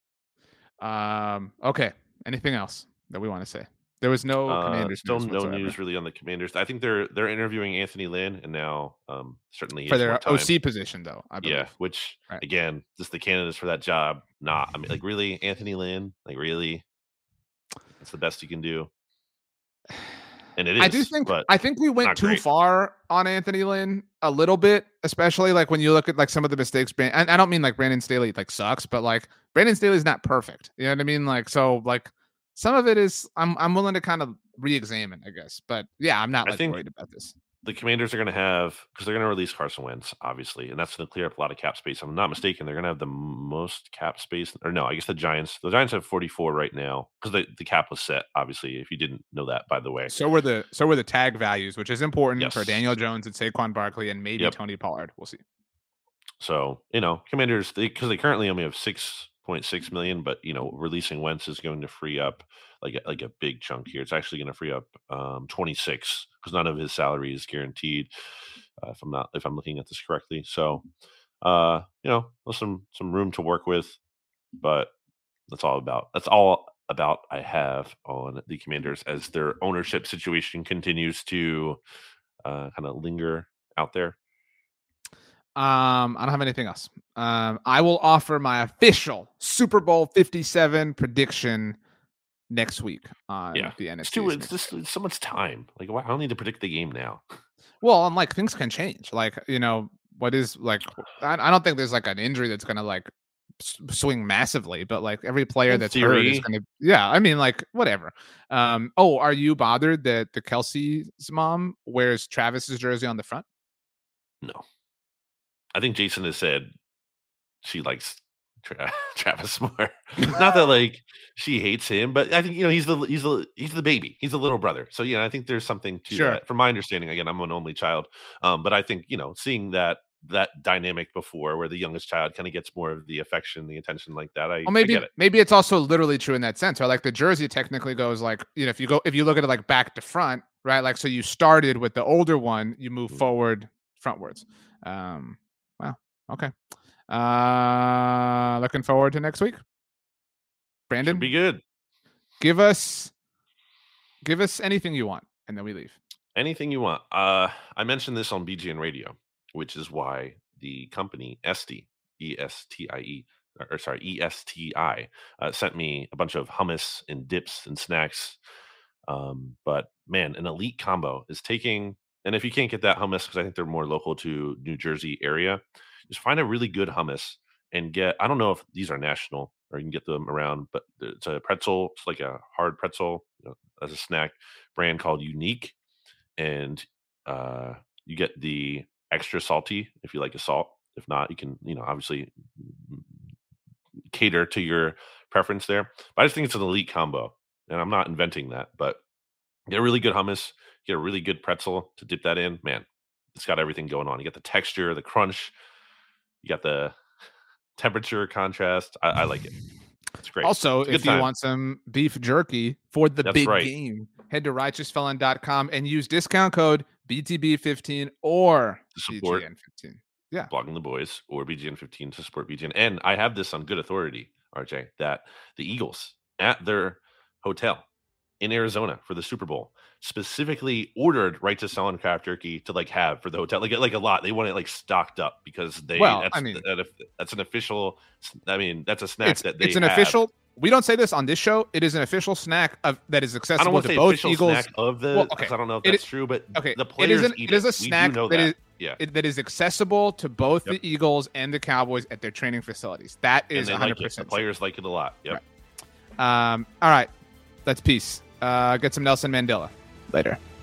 Yeah. Okay. Anything else that we want to say? There was no Commanders Still news no whatsoever news really on the Commanders. I think they're interviewing Anthony Lynn and now certainly he for has their more time. OC position, though. I believe. Yeah, which Right. again, just the candidates for that job. Not, I mean, like really, Anthony Lynn, like really, that's the best you can do. And it is. I do think but we went not too great. far on Anthony Lynn a little bit, especially like when you look at like some of the mistakes. And I don't mean like Brandon Staley like sucks, but like Brandon Staley's not perfect. You know what I mean? Like so, like some of it is I'm willing to kind of re-examine, I guess. But yeah, I'm not I like think- worried about this. the Commanders are going to have, because they're going to release Carson Wentz, obviously, and that's going to clear up a lot of cap space. If I'm not mistaken, they're going to have the most cap space, or no, I guess the Giants have 44 right now because the cap was set. Obviously, if you didn't know that, by the way. So were the tag values, which is important for Yes. Daniel Jones and Saquon Barkley and maybe Yep. Tony Pollard. We'll see. So Commanders, because they currently only have 6.6 million, but releasing Wentz is going to free up like a big chunk here. It's actually going to free up 26 because none of his salary is guaranteed. If I'm looking at this correctly, so there's some room to work with, but that's all about I have on the Commanders as their ownership situation continues to kind of linger out there. I don't have anything else. I will offer my official Super Bowl 57 prediction next week on the NFC. It's so much time. Like, I don't need to predict the game now. Well, and like things can change. Like, what is like, I don't think there's like an injury that's gonna like swing massively, but like every player that's hurt is gonna, I mean, like whatever. Are you bothered that the Kelsey's mom wears Travis's jersey on the front? No. I think Jason has said she likes Travis more. Not that like she hates him, but I think he's the baby. He's the little brother. So I think there's something to that. From my understanding, again, I'm an only child, but I think seeing that dynamic before, where the youngest child kind of gets more of the affection, the attention like that. I get it. Maybe it's also literally true in that sense, right? Like the jersey technically goes like if you look at it like back to front, right? Like so you started with the older one, you move forward frontwards. Wow. Okay. Looking forward to next week. Brandon, should be good. Give us anything you want, and then we leave. Anything you want. I mentioned this on BGN Radio, which is why the company ESTI, ESTI, sent me a bunch of hummus and dips and snacks. But man, an elite combo is taking. And if you can't get that hummus, because I think they're more local to New Jersey area, just find a really good hummus and I don't know if these are national or you can get them around, but it's a pretzel. It's like a hard pretzel as a snack brand called Unique. And you get the extra salty if you like the salt. If not, you can, obviously cater to your preference there. But I just think it's an elite combo. And I'm not inventing that, but get a really good hummus, get a really good pretzel to dip that in. Man, it's got everything going on. You got the texture, the crunch, you got the temperature contrast. I like it. It's great. Also, if you want some beef jerky for the big game, head to righteousfelon.com and use discount code BTB15 or BGN15. Yeah. Blogging the Boys or BGN15 to support BGN. And I have this on good authority, RJ, that the Eagles at their hotel in Arizona for the Super Bowl specifically ordered Righteous Felon craft jerky to have for the hotel, like a lot. They want it stocked up because that's an official. I mean, that's a snack it's an official. We don't say this on this show. It is an official snack that is accessible to both Eagles. Snack of the, I don't know if that's true, but the players it is a snack that is accessible to both the Eagles and the Cowboys at their training facilities. That is 100%. The players like it a lot. Yep. Right. All right. That's peace. Get some Nelson Mandela later.